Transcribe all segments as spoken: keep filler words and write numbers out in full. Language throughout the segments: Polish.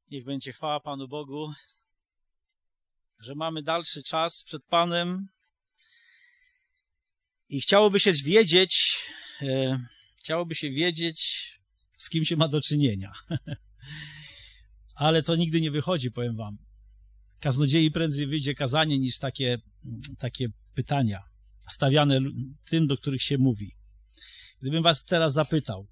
Niech będzie chwała Panu Bogu, że mamy dalszy czas przed Panem i chciałoby się wiedzieć, e, chciałoby się wiedzieć, z kim się ma do czynienia. Ale to nigdy nie wychodzi, powiem wam. Kaznodziei prędzej wyjdzie kazanie niż takie, takie pytania stawiane tym, do których się mówi. Gdybym was teraz zapytał,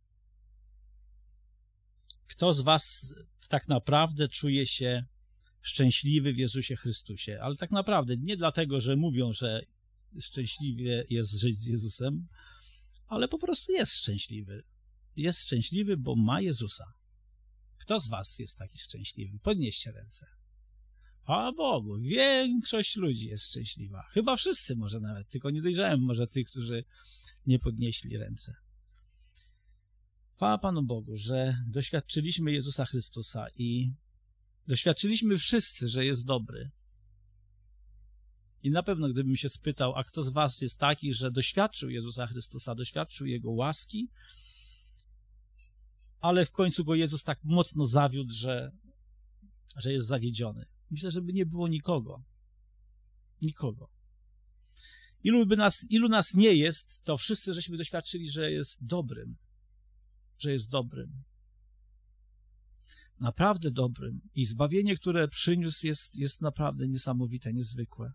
kto z was tak naprawdę czuje się szczęśliwy w Jezusie Chrystusie? Ale tak naprawdę nie dlatego, że mówią, że szczęśliwie jest żyć z Jezusem, ale po prostu jest szczęśliwy. Jest szczęśliwy, bo ma Jezusa. Kto z was jest taki szczęśliwy? Podnieście ręce. Chwała Bogu, większość ludzi jest szczęśliwa. Chyba wszyscy może nawet, tylko nie dojrzałem może tych, którzy nie podnieśli ręce. Chwała Panu Bogu, że doświadczyliśmy Jezusa Chrystusa i doświadczyliśmy wszyscy, że jest dobry. I na pewno gdybym się spytał, a kto z was jest taki, że doświadczył Jezusa Chrystusa, doświadczył Jego łaski, ale w końcu go Jezus tak mocno zawiódł, że, że jest zawiedziony. Myślę, żeby nie było nikogo. Nikogo. Ilu by nas, ilu nas nie jest, to wszyscy żeśmy doświadczyli, że jest dobrym. Że jest dobrym. Naprawdę dobrym. I zbawienie, które przyniósł, jest, jest naprawdę niesamowite, niezwykłe.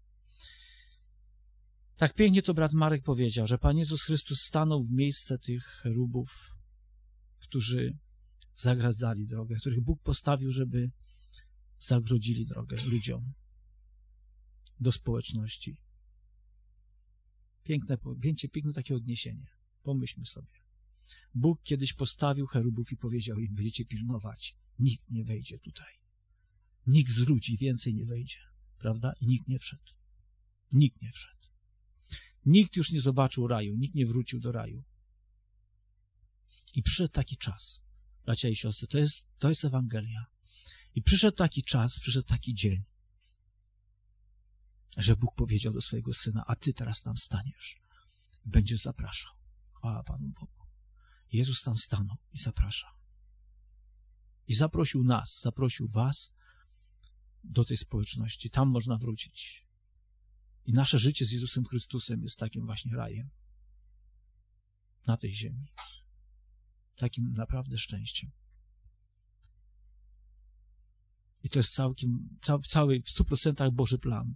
Tak pięknie to brat Marek powiedział, że Pan Jezus Chrystus stanął w miejsce tych cherubów, którzy zagradzali drogę, których Bóg postawił, żeby zagrodzili drogę ludziom do społeczności. Piękne, piękne, piękne takie odniesienie. Pomyślmy sobie. Bóg kiedyś postawił cherubów i powiedział im, będziecie pilnować. Nikt nie wejdzie tutaj. Nikt z ludzi więcej nie wejdzie. Prawda? I nikt nie wszedł. Nikt nie wszedł. Nikt już nie zobaczył raju. Nikt nie wrócił do raju. I przyszedł taki czas, bracia i siostry, to jest, to jest Ewangelia. I przyszedł taki czas, przyszedł taki dzień, że Bóg powiedział do swojego Syna, a Ty teraz tam staniesz i będziesz zapraszał. Chwała Panu Bogu. Jezus tam stanął i zapraszał. I zaprosił nas, zaprosił was do tej społeczności. Tam można wrócić. I nasze życie z Jezusem Chrystusem jest takim właśnie rajem na tej ziemi. Takim naprawdę szczęściem. I to jest całkiem, cał, cały, w stu procentach Boży plan.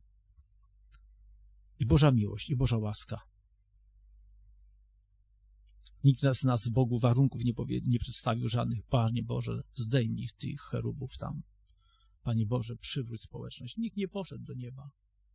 I Boża miłość, i Boża łaska. Nikt z nas z Bogu warunków nie, powie, nie przedstawił żadnych. Panie Boże, zdejmij tych cherubów tam. Panie Boże, przywróć społeczność. Nikt nie poszedł do nieba.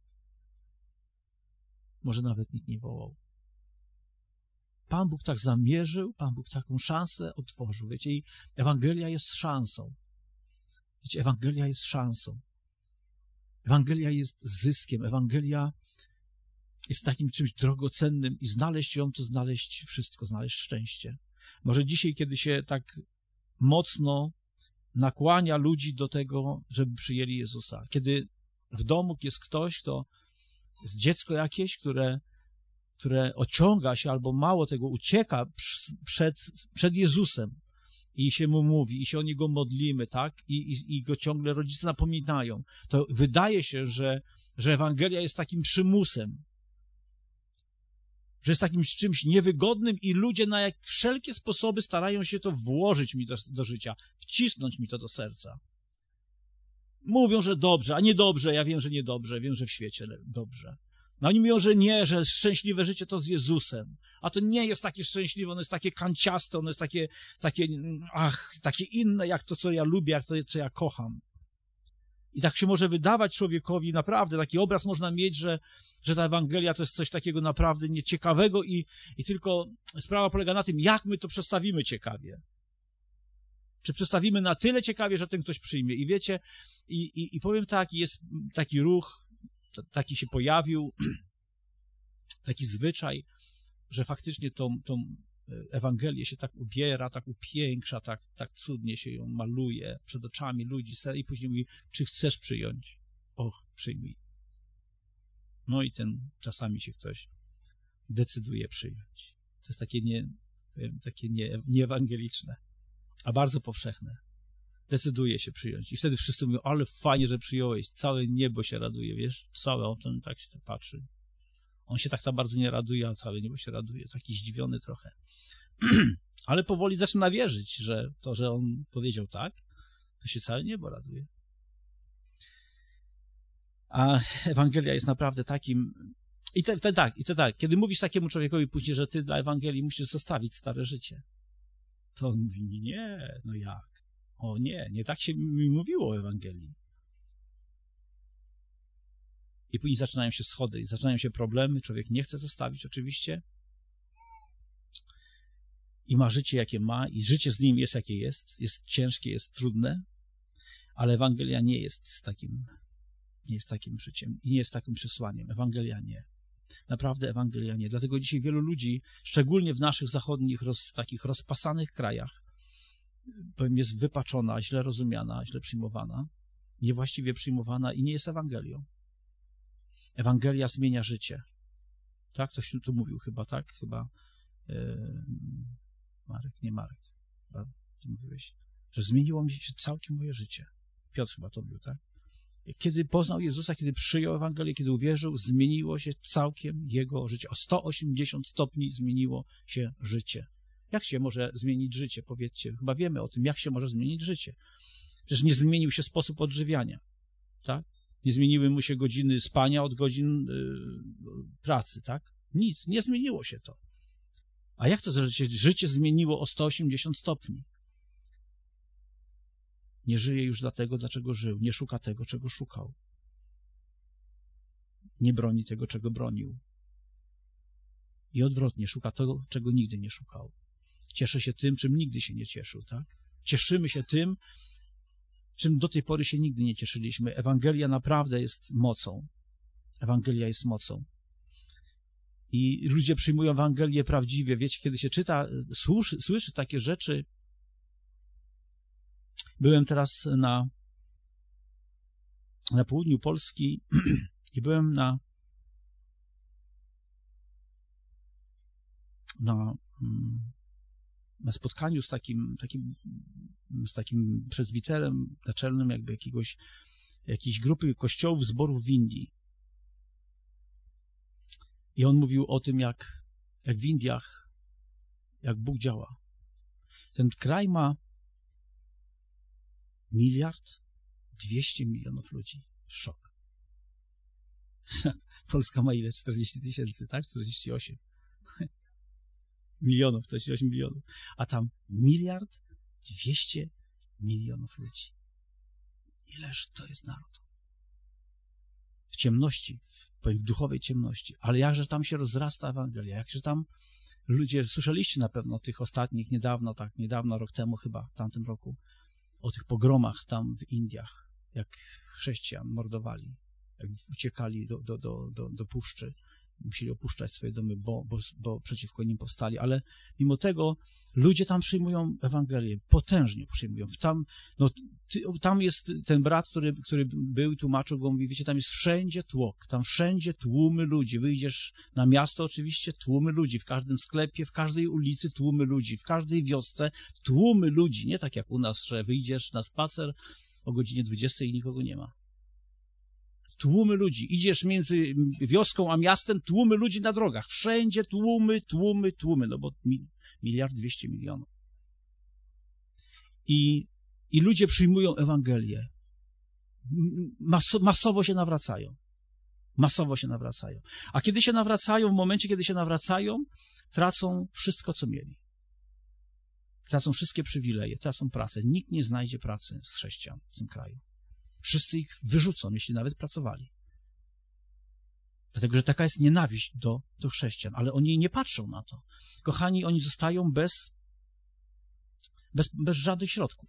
Może nawet nikt nie wołał. Pan Bóg tak zamierzył, Pan Bóg taką szansę otworzył. Wiecie, i Ewangelia jest szansą. Wiecie, Ewangelia jest szansą. Ewangelia jest zyskiem. Ewangelia jest takim czymś drogocennym i znaleźć ją, to znaleźć wszystko, znaleźć szczęście. Może dzisiaj, kiedy się tak mocno nakłania ludzi do tego, żeby przyjęli Jezusa. Kiedy w domu jest ktoś, kto jest dziecko jakieś, które które ociąga się albo mało tego ucieka przed, przed Jezusem i się mu mówi, i się o niego modlimy, tak? I, i, i go ciągle rodzice napominają. To wydaje się, że, że Ewangelia jest takim przymusem, że jest takim czymś niewygodnym i ludzie na jak wszelkie sposoby starają się to włożyć mi do, do życia, wcisnąć mi to do serca. Mówią, że dobrze, a niedobrze. Ja wiem, że niedobrze, wiem, że w świecie dobrze. No oni mówią, że nie, że szczęśliwe życie to z Jezusem. A to nie jest takie szczęśliwe, ono jest takie kanciaste, ono jest takie, takie, ach, takie inne, jak to, co ja lubię, jak to, co ja kocham. I tak się może wydawać człowiekowi naprawdę, taki obraz można mieć, że, że ta Ewangelia to jest coś takiego naprawdę nieciekawego i, i tylko sprawa polega na tym, jak my to przedstawimy ciekawie. Czy przedstawimy na tyle ciekawie, że ten ktoś przyjmie. I wiecie, i, i, i powiem tak, jest taki ruch, taki się pojawił, taki zwyczaj, że faktycznie tą, tą Ewangelię się tak ubiera, tak upiększa, tak, tak cudnie się ją maluje przed oczami ludzi i później mówi, czy chcesz przyjąć? Och, przyjmij. No i ten czasami się ktoś decyduje przyjąć. To jest takie nie, takie nie, nieewangeliczne, a bardzo powszechne. decyduje się przyjąć. I wtedy wszyscy mówią, ale fajnie, że przyjąłeś. Całe niebo się raduje, wiesz? Całe o tym tak się patrzy. On się tak za bardzo nie raduje, a całe niebo się raduje. Taki zdziwiony trochę. Ale powoli zaczyna wierzyć, że to, że on powiedział tak, to się całe niebo raduje. A Ewangelia jest naprawdę takim... I te, te, tak, i to tak, kiedy mówisz takiemu człowiekowi później, że ty dla Ewangelii musisz zostawić stare życie, to on mówi, nie, no jak? O nie, nie tak się mi mówiło o Ewangelii. I później zaczynają się schody i zaczynają się problemy, człowiek nie chce zostawić oczywiście i ma życie jakie ma i życie z nim jest jakie jest, jest ciężkie, jest trudne, ale Ewangelia nie jest takim, nie jest takim życiem i nie jest takim przesłaniem. Ewangelia nie. Naprawdę Ewangelia nie. Dlatego dzisiaj wielu ludzi, szczególnie w naszych zachodnich, roz, takich rozpasanych krajach, powiem, jest wypaczona, źle rozumiana, źle przyjmowana, niewłaściwie przyjmowana i nie jest Ewangelią. Ewangelia zmienia życie. Tak? Ktoś tu mówił chyba, tak? Chyba yy, Marek, nie Marek. Chyba ty mówiłeś, że zmieniło mi się całkiem moje życie. Piotr chyba to mówił, tak? Kiedy poznał Jezusa, kiedy przyjął Ewangelię, kiedy uwierzył, zmieniło się całkiem jego życie. O sto osiemdziesiąt stopni zmieniło się życie. Jak się może zmienić życie? Powiedzcie. Chyba wiemy o tym, jak się może zmienić życie. Przecież nie zmienił się sposób odżywiania. Tak? Nie zmieniły mu się godziny spania od godzin yy, pracy. Tak? Nic. Nie zmieniło się to. A jak to, że się życie zmieniło o sto osiemdziesiąt stopni? Nie żyje już dlatego, dlaczego żył. Nie szuka tego, czego szukał. Nie broni tego, czego bronił. I odwrotnie, szuka tego, czego nigdy nie szukał. Cieszy się tym, czym nigdy się nie cieszył, tak? Cieszymy się tym, czym do tej pory się nigdy nie cieszyliśmy. Ewangelia naprawdę jest mocą. Ewangelia jest mocą. I ludzie przyjmują Ewangelię prawdziwie. Wiecie, kiedy się czyta, słyszy, słyszy takie rzeczy. Byłem teraz na, na południu Polski i byłem na, na, na spotkaniu z takim, takim, z takim prezbiterem naczelnym jakby jakiegoś, jakiejś grupy kościołów, zborów w Indii. I on mówił o tym, jak, jak w Indiach, jak Bóg działa. Ten kraj ma miliard dwieście milionów ludzi. Szok. Polska ma ile? czterdzieści tysięcy, tak? czterdzieści osiem milionów, czterdzieści osiem milionów. A tam miliard dwieście milionów ludzi. Ileż to jest naród? W ciemności, w, powiem, w duchowej ciemności. Ale jakże tam się rozrasta Ewangelia, jakże tam ludzie, słyszeliście na pewno o tych ostatnich, niedawno, tak, niedawno, rok temu chyba, w tamtym roku, o tych pogromach tam w Indiach, jak chrześcijan mordowali, jak uciekali do, do, do, do, do puszczy, musieli opuszczać swoje domy, bo, bo, bo przeciwko nim powstali, ale mimo tego ludzie tam przyjmują Ewangelię, potężnie przyjmują. Tam, no, ty, tam jest ten brat, który, który był i tłumaczył go, mówi, wiecie, tam jest wszędzie tłok, tam wszędzie tłumy ludzi. Wyjdziesz na miasto oczywiście, tłumy ludzi, w każdym sklepie, w każdej ulicy tłumy ludzi, w każdej wiosce tłumy ludzi, nie tak jak u nas, że wyjdziesz na spacer o godzinie dwudziestej i nikogo nie ma. Tłumy ludzi. Idziesz między wioską a miastem, tłumy ludzi na drogach. Wszędzie tłumy, tłumy, tłumy, no bo miliard dwieście milionów. I, i ludzie przyjmują Ewangelię. Maso, masowo się nawracają. Masowo się nawracają. A kiedy się nawracają, w momencie, kiedy się nawracają, tracą wszystko, co mieli. Tracą wszystkie przywileje, tracą pracę. Nikt nie znajdzie pracy z chrześcijan w tym kraju. Wszyscy ich wyrzucą, jeśli nawet pracowali. Dlatego, że taka jest nienawiść do, do chrześcijan, ale oni nie patrzą na to. Kochani, oni zostają bez, bez, bez żadnych środków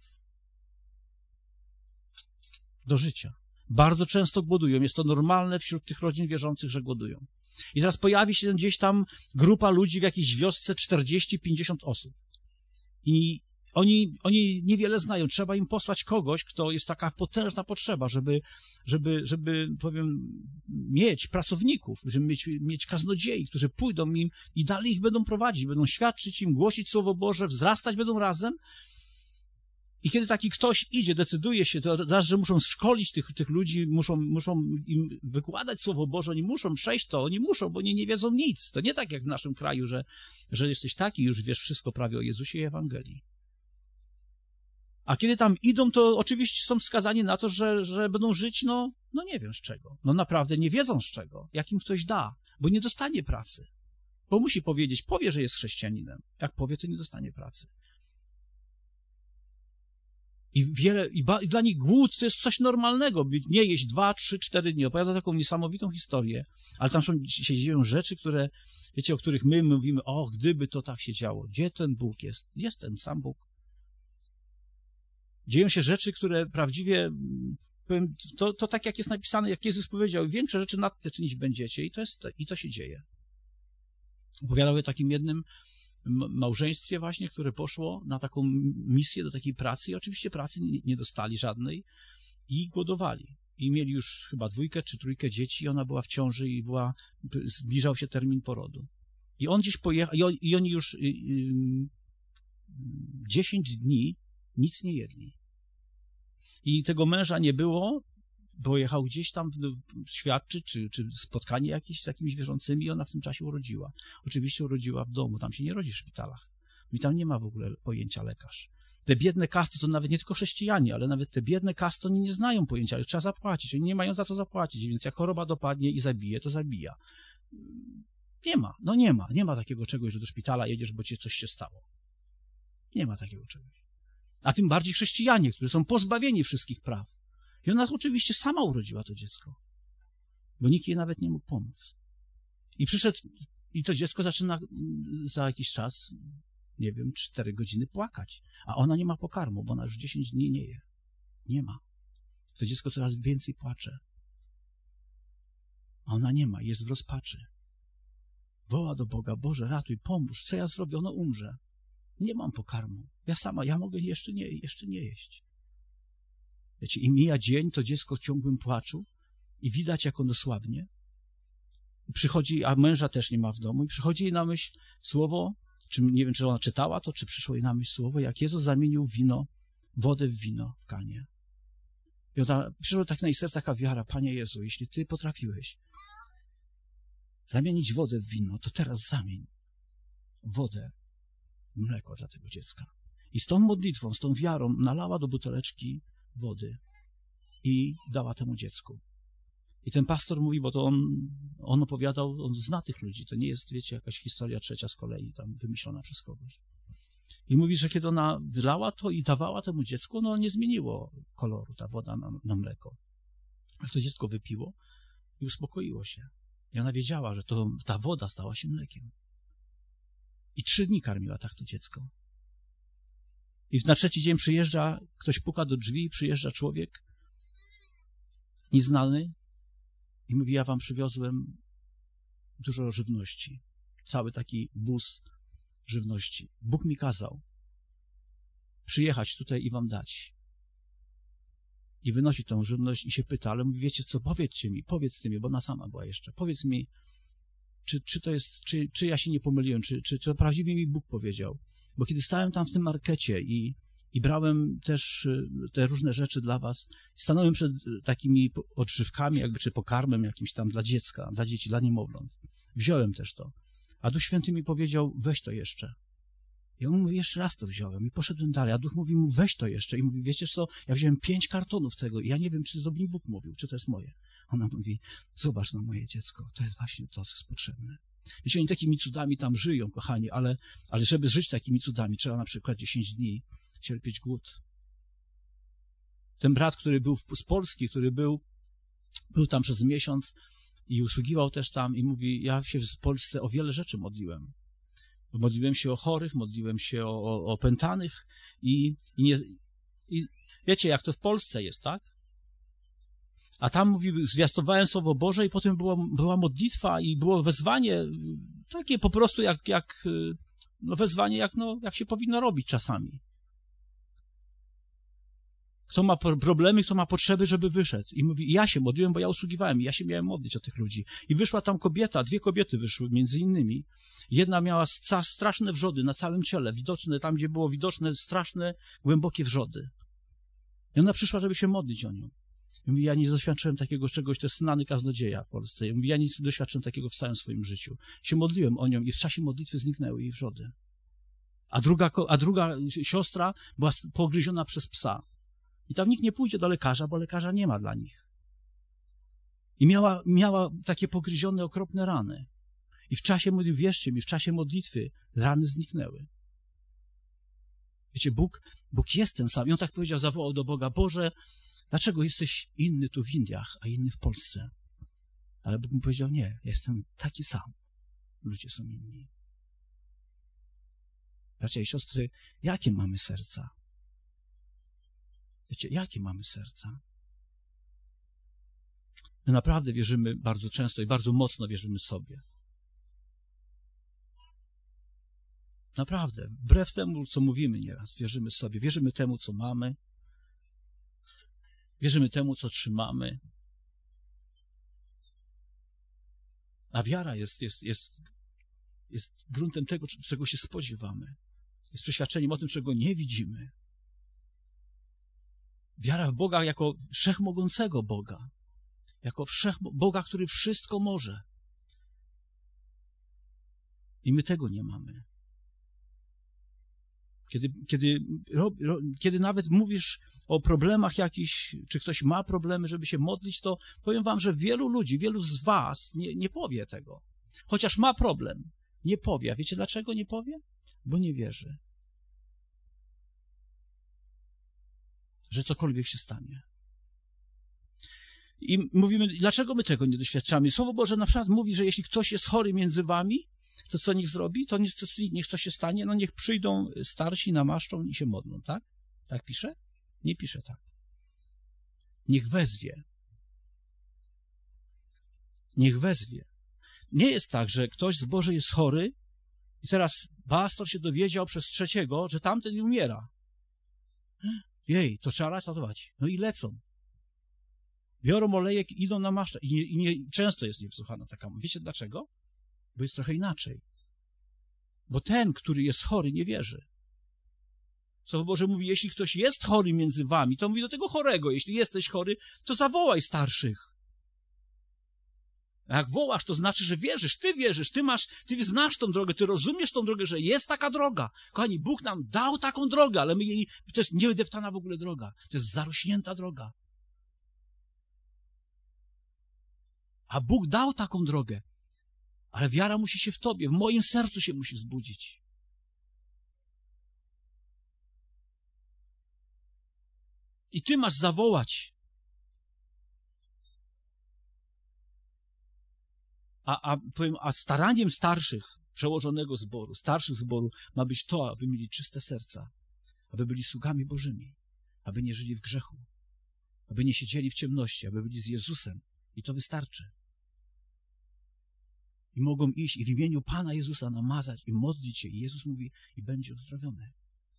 do życia. Bardzo często głodują. Jest to normalne wśród tych rodzin wierzących, że głodują. I teraz pojawi się gdzieś tam grupa ludzi w jakiejś wiosce, czterdzieści pięćdziesiąt osób. I Oni, oni niewiele znają. Trzeba im posłać kogoś, kto jest taka potężna potrzeba, żeby, żeby, żeby powiem, mieć pracowników, żeby mieć, mieć kaznodziei, którzy pójdą im i dalej ich będą prowadzić, będą świadczyć im, głosić Słowo Boże, wzrastać będą razem I kiedy taki ktoś idzie, decyduje się, to raz, że muszą szkolić tych, tych ludzi, muszą, muszą im wykładać Słowo Boże, oni muszą przejść to, oni muszą, bo oni nie wiedzą nic. To nie tak jak w naszym kraju, że, że jesteś taki, już wiesz wszystko prawie o Jezusie i Ewangelii. A kiedy tam idą, to oczywiście są skazani na to, że, że będą żyć, no, no nie wiem z czego. No naprawdę nie wiedzą z czego, jak im ktoś da, bo nie dostanie pracy. Bo musi powiedzieć, powie, że jest chrześcijaninem. Jak powie, to nie dostanie pracy. I wiele, i, ba, i dla nich głód to jest coś normalnego, nie jeść dwa, trzy, cztery dni. Opowiada taką niesamowitą historię, ale tam są, się dzieją rzeczy, które, wiecie, o których my mówimy, o, gdyby to tak się działo. Gdzie ten Bóg jest? Jest ten sam Bóg. Dzieją się rzeczy, które prawdziwie, powiem, to, to tak jak jest napisane, jak Jezus powiedział, większe rzeczy nad te czynić będziecie i to jest, i to się dzieje. Opowiadał o takim jednym małżeństwie właśnie, które poszło na taką misję do takiej pracy i oczywiście pracy nie, nie dostali żadnej i głodowali. I mieli już chyba dwójkę czy trójkę dzieci i ona była w ciąży i była, zbliżał się termin porodu. I on gdzieś pojechał, i, on, i oni już y, y, dziesięć dni nic nie jedli. I tego męża nie było, bo jechał gdzieś tam świadczyć, czy, czy spotkanie jakieś z jakimiś wierzącymi i ona w tym czasie urodziła. Oczywiście urodziła w domu, tam się nie rodzi w szpitalach. I tam nie ma w ogóle pojęcia lekarz. Te biedne kasty to nawet nie tylko chrześcijanie, ale nawet te biedne kasty oni nie znają pojęcia, ale trzeba zapłacić. Oni nie mają za co zapłacić, więc jak choroba dopadnie i zabije, to zabija. Nie ma, no nie ma. Nie ma takiego czegoś, że do szpitala jedziesz, bo ci coś się stało. Nie ma takiego czegoś. A tym bardziej chrześcijanie, którzy są pozbawieni wszystkich praw. I ona oczywiście sama urodziła to dziecko, bo nikt jej nawet nie mógł pomóc. I przyszedł, i to dziecko zaczyna za jakiś czas, nie wiem, cztery godziny płakać, a ona nie ma pokarmu, bo ona już dziesięć dni nie je. Nie ma. To dziecko coraz więcej płacze. A ona nie ma, jest w rozpaczy. Woła do Boga, Boże, ratuj, pomóż, co ja zrobię, ono umrze. Nie mam pokarmu. Ja sama, ja mogę jeszcze nie, jeszcze nie jeść. Wiecie, i mija dzień, to dziecko w ciągłym płaczu i widać, jak ono słabnie. I przychodzi, a męża też nie ma w domu, i przychodzi jej na myśl słowo, czy nie wiem, czy ona czytała to, czy przyszło jej na myśl słowo, jak Jezus zamienił wino, wodę w wino w kanie. I ona, przyszła tak na jej serce taka wiara, Panie Jezu, jeśli Ty potrafiłeś zamienić wodę w wino, to teraz zamień wodę w mleko dla tego dziecka. I z tą modlitwą, z tą wiarą nalała do buteleczki wody i dała temu dziecku. I ten pastor mówi, bo to on, on opowiadał, on zna tych ludzi, to nie jest, wiecie, jakaś historia trzecia z kolei, tam wymyślona przez kogoś. I mówi, że kiedy ona wylała to i dawała temu dziecku, no nie zmieniło koloru, ta woda na, na mleko. Ale to dziecko wypiło i uspokoiło się. I ona wiedziała, że to, ta woda stała się mlekiem. I trzy dni karmiła tak to dziecko. I na trzeci dzień przyjeżdża, ktoś puka do drzwi, przyjeżdża człowiek nieznany i mówi, ja wam przywiozłem dużo żywności. Cały taki bus żywności. Bóg mi kazał przyjechać tutaj i wam dać. I wynosi tą żywność i się pyta, ale mówi, wiecie co, powiedzcie mi, powiedzcie mi, bo ona sama była jeszcze, powiedz mi, czy, czy to jest, czy, czy ja się nie pomyliłem, czy, czy, czy prawdziwie mi Bóg powiedział. Bo kiedy stałem tam w tym markecie i, i brałem też te różne rzeczy dla was, stanąłem przed takimi odżywkami, jakby, czy pokarmem jakimś tam dla dziecka, dla dzieci, dla niemowląt. Wziąłem też to. A Duch Święty mi powiedział, weź to jeszcze. I on mówi, jeszcze raz to wziąłem i poszedłem dalej. A Duch mówi mu, weź to jeszcze. I mówi, wiecie co, ja wziąłem pięć kartonów tego i ja nie wiem, czy to mi Bóg mówił, czy to jest moje. Ona mówi, zobacz na moje dziecko, to jest właśnie to, co jest potrzebne. Wiecie, oni takimi cudami tam żyją, kochani, ale, ale żeby żyć takimi cudami, trzeba na przykład dziesięć dni cierpieć głód. Ten brat, który był z Polski, który był, był tam przez miesiąc i usługiwał też tam i mówi, ja się w Polsce o wiele rzeczy modliłem. Modliłem się o chorych, modliłem się o, o, o opętanych i, i, nie, i wiecie, jak to w Polsce jest, tak? A tam mówi, zwiastowałem Słowo Boże i potem była, była modlitwa i było wezwanie, takie po prostu jak, jak no wezwanie, jak, no, jak się powinno robić czasami. Kto ma problemy, kto ma potrzeby, żeby wyszedł. I mówi, ja się modliłem, bo ja usługiwałem, ja się miałem modlić o tych ludzi. I wyszła tam kobieta, dwie kobiety wyszły między innymi. Jedna miała straszne wrzody na całym ciele, widoczne tam, gdzie było widoczne straszne, głębokie wrzody. I ona przyszła, żeby się modlić o nią. I mówi, ja nie doświadczyłem takiego czegoś, to jest znany kaznodzieja w Polsce. I mówi, ja nic nie doświadczyłem takiego w całym swoim życiu. Się modliłem o nią i w czasie modlitwy zniknęły jej wrzody. A druga, a druga siostra była pogryziona przez psa. I tam nikt nie pójdzie do lekarza, bo lekarza nie ma dla nich. I miała, miała takie pogryzione, okropne rany. I w czasie, wierzcie mi, w czasie modlitwy rany zniknęły. Wiecie, Bóg, Bóg jest ten sam. I on tak powiedział, zawołał do Boga, Boże, dlaczego jesteś inny tu w Indiach, a inny w Polsce? Ale Bóg mu powiedział, nie, ja jestem taki sam. Ludzie są inni. Bracia i siostry, jakie mamy serca? Wiecie, jakie mamy serca? My naprawdę wierzymy bardzo często i bardzo mocno wierzymy sobie. Naprawdę, wbrew temu, co mówimy nieraz, wierzymy sobie, wierzymy temu, co mamy, wierzymy temu, co trzymamy. A wiara jest, jest, jest, jest gruntem tego, czego się spodziewamy. Jest przeświadczeniem o tym, czego nie widzimy. Wiara w Boga jako wszechmogącego Boga. Jako wszech, Boga, który wszystko może. I my tego nie mamy. Kiedy, kiedy, ro, ro, kiedy nawet mówisz o problemach jakichś, czy ktoś ma problemy, żeby się modlić, to powiem wam, że wielu ludzi, wielu z was nie, nie powie tego. Chociaż ma problem, nie powie. A wiecie dlaczego nie powie? Bo nie wierzy. Że cokolwiek się stanie. I mówimy, dlaczego my tego nie doświadczamy? Słowo Boże na przykład mówi, że jeśli ktoś jest chory między wami, to co niech zrobi? To niech, to, niech co się stanie? No niech przyjdą starsi, namaszczą i się modlą, tak? Tak pisze? Nie pisze tak. Niech wezwie. Niech wezwie. Nie jest tak, że ktoś z Boży jest chory i teraz pastor się dowiedział przez trzeciego, że tamten umiera. Jej, to trzeba ratować. No i lecą. Biorą olejek i idą namaszczać. I, nie, i nie, często jest niewsłuchana taka. Wiecie dlaczego? Bo jest trochę inaczej. Bo ten, który jest chory, nie wierzy. Słowo Boże mówi, jeśli ktoś jest chory między wami, to mówi do tego chorego, jeśli jesteś chory, to zawołaj starszych. A jak wołasz, to znaczy, że wierzysz, ty wierzysz, ty masz, ty znasz tą drogę, ty rozumiesz tą drogę, że jest taka droga. Kochani, Bóg nam dał taką drogę, ale my jej, to jest niewydeptana w ogóle droga. To jest zarośnięta droga. A Bóg dał taką drogę. Ale wiara musi się w tobie, w moim sercu się musi wzbudzić. I ty masz zawołać. A, a, powiem, a staraniem starszych przełożonego zboru, starszych zboru ma być to, aby mieli czyste serca, aby byli sługami Bożymi, aby nie żyli w grzechu, aby nie siedzieli w ciemności, aby byli z Jezusem. I to wystarczy. I mogą iść i w imieniu Pana Jezusa namazać i modlić się. I Jezus mówi, i będzie uzdrowiony.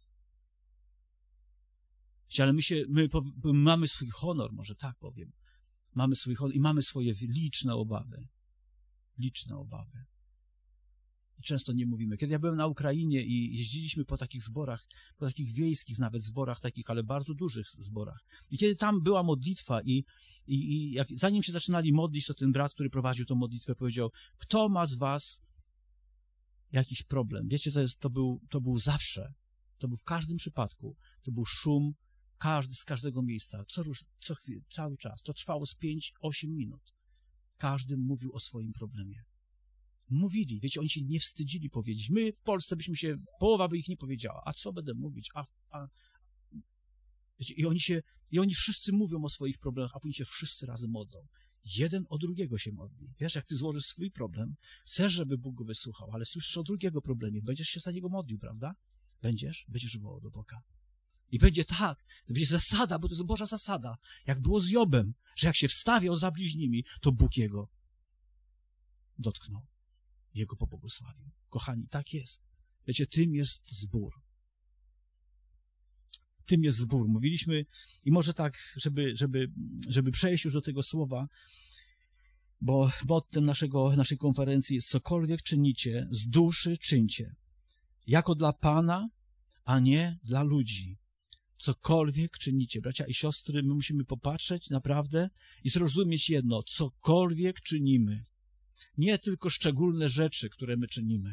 Ale my się, my mamy swój honor, może tak powiem. Mamy swój honor i mamy swoje liczne obawy. Liczne obawy. I często nie mówimy. Kiedy ja byłem na Ukrainie i jeździliśmy po takich zborach, po takich wiejskich nawet zborach, takich, ale bardzo dużych zborach. I kiedy tam była modlitwa i, i, i jak, zanim się zaczynali modlić, to ten brat, który prowadził tę modlitwę, powiedział, kto ma z was jakiś problem? Wiecie, to, jest, to, był, to był zawsze, to był w każdym przypadku, to był szum każdy z każdego miejsca, co, co chwilę, cały czas. To trwało z pięć osiem minut. Każdy mówił o swoim problemie. Mówili, wiecie, oni się nie wstydzili powiedzieć. My w Polsce byśmy się, połowa by ich nie powiedziała. A co będę mówić? A, a. Wiecie, i oni się, i oni wszyscy mówią o swoich problemach, a później się wszyscy razem modlą. Jeden o drugiego się modli. Wiesz, jak ty złożysz swój problem, chcesz, żeby Bóg go wysłuchał, ale słyszysz o drugiego problemie, będziesz się za niego modlił, prawda? Będziesz? Będziesz wołał do Boga. I będzie tak, to będzie zasada, bo to jest Boża zasada. Jak było z Jobem, że jak się wstawiał za bliźnimi, to Bóg jego dotknął. Jego pobłogosławił. Kochani, tak jest. Wiecie, tym jest zbór. tym jest zbór. Mówiliśmy i może tak, żeby, żeby, żeby przejść już do tego słowa, bo mottem naszego, naszej konferencji jest cokolwiek czynicie, z duszy czyńcie. Jako dla Pana, a nie dla ludzi. Cokolwiek czynicie. Bracia i siostry, my musimy popatrzeć naprawdę i zrozumieć jedno. Cokolwiek czynimy. Nie tylko szczególne rzeczy, które my czynimy.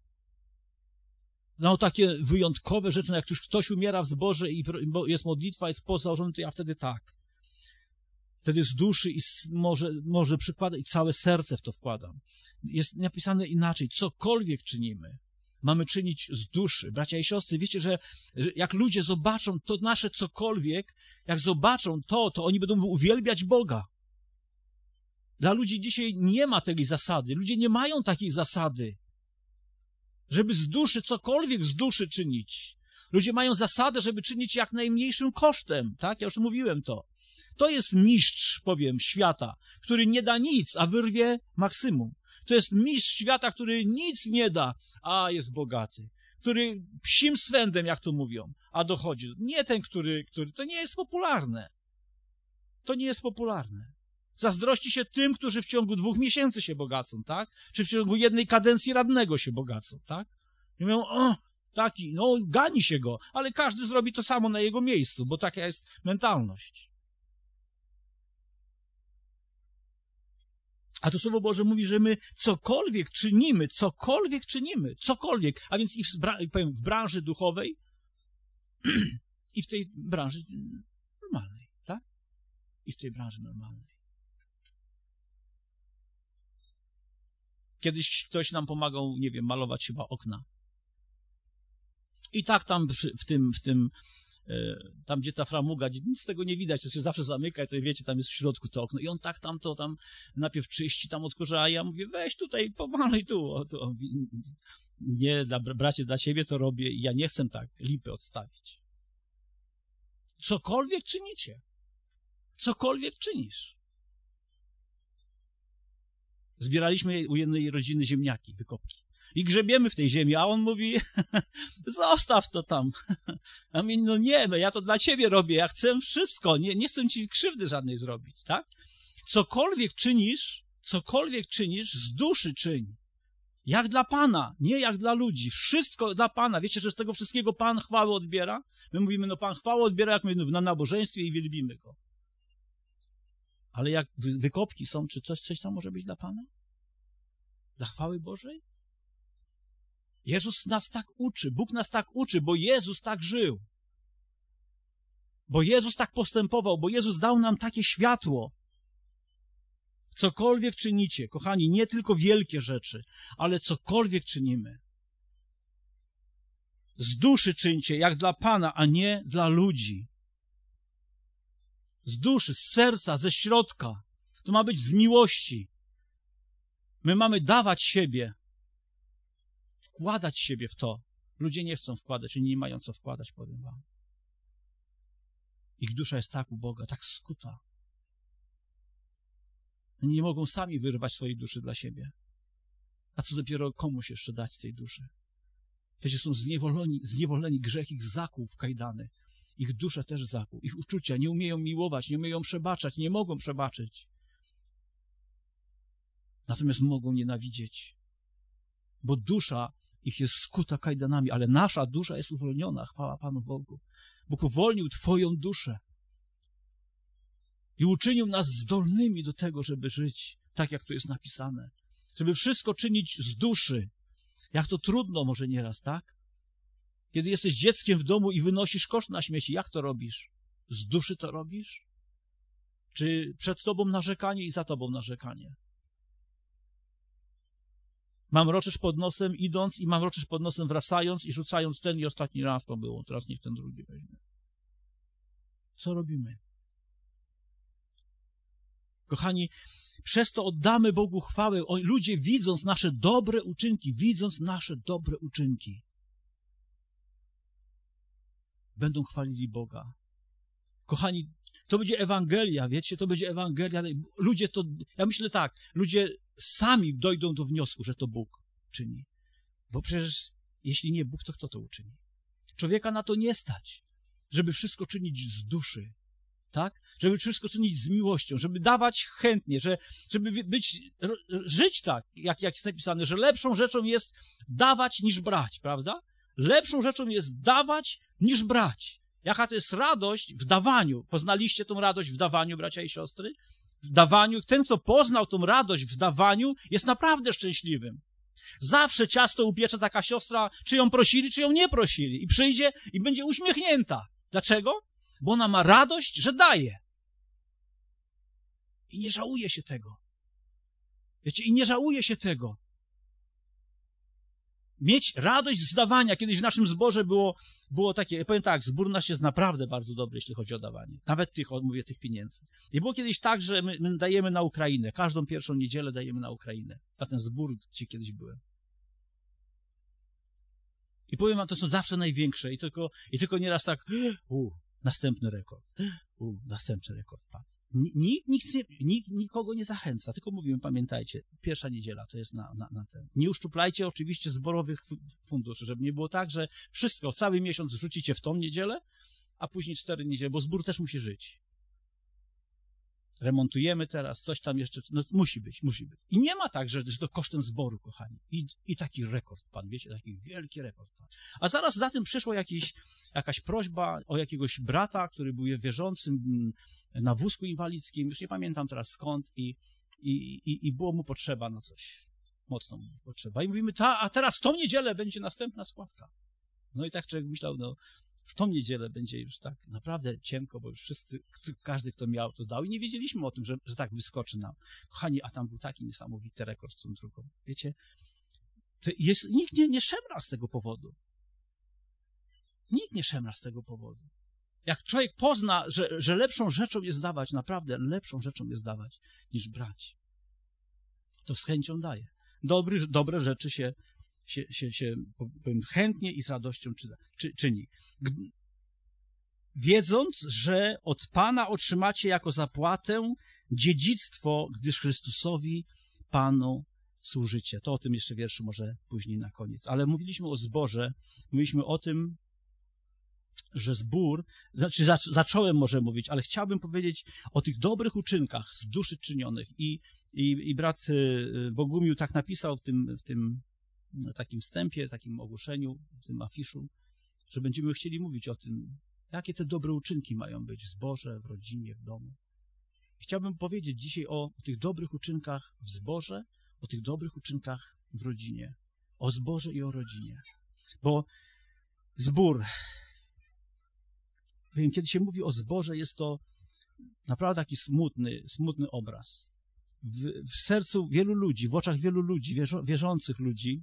No takie wyjątkowe rzeczy, no jak już ktoś umiera w zborze i jest modlitwa, jest post założony, to ja wtedy tak. Wtedy z duszy i może, może przykładać i całe serce w to wkładam. Jest napisane inaczej. Cokolwiek czynimy, mamy czynić z duszy. Bracia i siostry, wiecie, że, że jak ludzie zobaczą to nasze cokolwiek, jak zobaczą to, to oni będą uwielbiać Boga. Dla ludzi dzisiaj nie ma takiej zasady. Ludzie nie mają takiej zasady, żeby z duszy cokolwiek z duszy czynić. Ludzie mają zasadę, żeby czynić jak najmniejszym kosztem. Tak? Ja już mówiłem to. To jest mistrz, powiem, świata, który nie da nic, a wyrwie maksymum. To jest mistrz świata, który nic nie da, a jest bogaty. Który psim swędem, jak to mówią, a dochodzi. Nie ten, który, który... To nie jest popularne. To nie jest popularne. Zazdrości się tym, którzy w ciągu dwóch miesięcy się bogacą, tak? Czy w ciągu jednej kadencji radnego się bogacą, tak? I mówią, o, taki, no, gani się go, ale każdy zrobi to samo na jego miejscu, bo taka jest mentalność. A to Słowo Boże mówi, że my cokolwiek czynimy, cokolwiek czynimy, cokolwiek, a więc i w, powiem, w branży duchowej i w tej branży normalnej, tak? I w tej branży normalnej. Kiedyś ktoś nam pomagał, nie wiem, malować chyba okna. I tak tam w tym, w tym, tam gdzie ta framuga, gdzie nic z tego nie widać, to się zawsze zamyka i to wiecie, tam jest w środku to okno. I on tak tam to tam najpierw czyści, tam odkurza, a ja mówię, weź tutaj, pomaluj tu. O, to, nie, dla, bracie, dla ciebie to robię i ja nie chcę tak lipy odstawić. Cokolwiek czynicie. Cokolwiek czynisz. Zbieraliśmy u jednej rodziny ziemniaki, wykopki. I grzebiemy w tej ziemi, a on mówi, zostaw to tam. A mnie, no nie, no ja to dla ciebie robię, ja chcę wszystko, nie, nie chcę ci krzywdy żadnej zrobić, tak? Cokolwiek czynisz, cokolwiek czynisz, z duszy czyń. Jak dla Pana, nie jak dla ludzi. Wszystko dla Pana. Wiecie, że z tego wszystkiego Pan chwałę odbiera? My mówimy, no Pan chwałę odbiera, jak my na nabożeństwie i wielbimy Go. Ale jak wykopki są, czy coś, coś tam może być dla Pana? Dla chwały Bożej? Jezus nas tak uczy, Bóg nas tak uczy, bo Jezus tak żył. Bo Jezus tak postępował, bo Jezus dał nam takie światło. Cokolwiek czynicie, kochani, nie tylko wielkie rzeczy, ale cokolwiek czynimy. Z duszy czyńcie, jak dla Pana, a nie dla ludzi. Z duszy, z serca, ze środka. To ma być z miłości. My mamy dawać siebie. Wkładać siebie w to. Ludzie nie chcą wkładać, oni nie mają co wkładać, powiem wam. Ich dusza jest tak uboga, tak skuta. Oni nie mogą sami wyrwać swojej duszy dla siebie. A co dopiero komuś jeszcze dać z tej duszy? Wiecie, są zniewoleni, zniewoleni grzech ich zakuł w kajdany. Ich duszę też zakuł. Ich uczucia nie umieją miłować, nie umieją przebaczać, nie mogą przebaczyć. Natomiast mogą nienawidzieć. Bo dusza ich jest skuta kajdanami, ale nasza dusza jest uwolniona, chwała Panu Bogu. Bóg uwolnił Twoją duszę i uczynił nas zdolnymi do tego, żeby żyć tak, jak tu jest napisane. Żeby wszystko czynić z duszy. Jak to trudno może nieraz, tak? Kiedy jesteś dzieckiem w domu i wynosisz kosz na śmieci, jak to robisz? Z duszy to robisz? Czy przed tobą narzekanie i za tobą narzekanie? Mam roczesz pod nosem idąc i mam roczesz pod nosem wracając i rzucając ten i ostatni raz to było. Teraz niech ten drugi weźmie. Co robimy? Kochani, przez to oddamy Bogu chwałę. O, ludzie widząc nasze dobre uczynki, widząc nasze dobre uczynki, będą chwalili Boga. Kochani, to będzie Ewangelia, wiecie, to będzie Ewangelia. Ludzie to, ja myślę tak, ludzie sami dojdą do wniosku, że to Bóg czyni. Bo przecież jeśli nie Bóg, to kto to uczyni? Człowieka na to nie stać. żeby wszystko czynić z duszy, tak? Żeby wszystko czynić z miłością, żeby dawać chętnie, że, żeby być, żyć tak, jak, jak jest napisane, że lepszą rzeczą jest dawać niż brać, prawda? Lepszą rzeczą jest dawać niż brać. Jaka to jest radość w dawaniu. Poznaliście tą radość w dawaniu, bracia i siostry? W dawaniu. Ten, kto poznał tą radość w dawaniu, jest naprawdę szczęśliwym. Zawsze ciasto upiecze taka siostra, czy ją prosili, czy ją nie prosili. I przyjdzie i będzie uśmiechnięta. Dlaczego? Bo ona ma radość, że daje. I nie żałuje się tego. Wiecie, i nie żałuje się tego. Mieć radość z dawania. Kiedyś w naszym zborze było, było takie, powiem tak, zbór nasz jest naprawdę bardzo dobry, jeśli chodzi o dawanie. Nawet tych, mówię, tych pieniędzy. I było kiedyś tak, że my, my dajemy na Ukrainę. Każdą pierwszą niedzielę dajemy na Ukrainę. Na ten zbór, gdzie kiedyś byłem. I powiem wam, to są zawsze największe. I tylko, i tylko nieraz tak, u, następny rekord. U, następny rekord padł. Nikt, nikt, nikt nikogo nie zachęca, tylko mówimy, pamiętajcie, pierwsza niedziela to jest na, na, na ten. Nie uszczuplajcie oczywiście zborowych funduszy, żeby nie było tak, że wszystko, cały miesiąc rzucicie w tą niedzielę, a później cztery niedziele, bo zbór też musi żyć. Remontujemy teraz, coś tam jeszcze, no musi być, musi być. I nie ma tak, że, że to kosztem zboru, kochani. I, i taki rekord padł, wiecie, taki wielki rekord padł. A zaraz za tym przyszła jakiś, jakaś prośba o jakiegoś brata, który był wierzącym na wózku inwalidzkim, już nie pamiętam teraz skąd, i, i, i, i było mu potrzeba na coś. Mocno mu potrzeba. I mówimy, ta, a teraz w tą niedzielę będzie następna składka. No i tak człowiek myślał, no, w tą niedzielę będzie już tak naprawdę cienko, bo już wszyscy, każdy, kto miał, to dał i nie wiedzieliśmy o tym, że, że tak wyskoczy nam. Kochani, a tam był taki niesamowity rekord z tą drugą. Wiecie, to jest, nikt nie, nie szemra z tego powodu. Nikt nie szemra z tego powodu. Jak człowiek pozna, że, że lepszą rzeczą jest dawać, naprawdę lepszą rzeczą jest dawać niż brać, to z chęcią daje. Dobry, dobre rzeczy się się, się, się powiem, chętnie i z radością czy, czy, czyni. Wiedząc, że od Pana otrzymacie jako zapłatę dziedzictwo, gdyż Chrystusowi Panu służycie. To o tym jeszcze wierszu może później na koniec. Ale mówiliśmy o zborze, mówiliśmy o tym, że zbór, znaczy zacząłem może mówić, ale chciałbym powiedzieć o tych dobrych uczynkach z duszy czynionych. I, i, i brat Bogumił tak napisał w tym, w tym takim wstępie, takim ogłoszeniu, w tym afiszu, że będziemy chcieli mówić o tym, jakie te dobre uczynki mają być w zborze, w rodzinie, w domu. Chciałbym powiedzieć dzisiaj o tych dobrych uczynkach w zborze, o tych dobrych uczynkach w rodzinie, o zborze i o rodzinie. Bo zbór, wiem, kiedy się mówi o zborze, jest to naprawdę taki smutny, smutny obraz. W, w sercu wielu ludzi, w oczach wielu ludzi, wierzą, wierzących ludzi,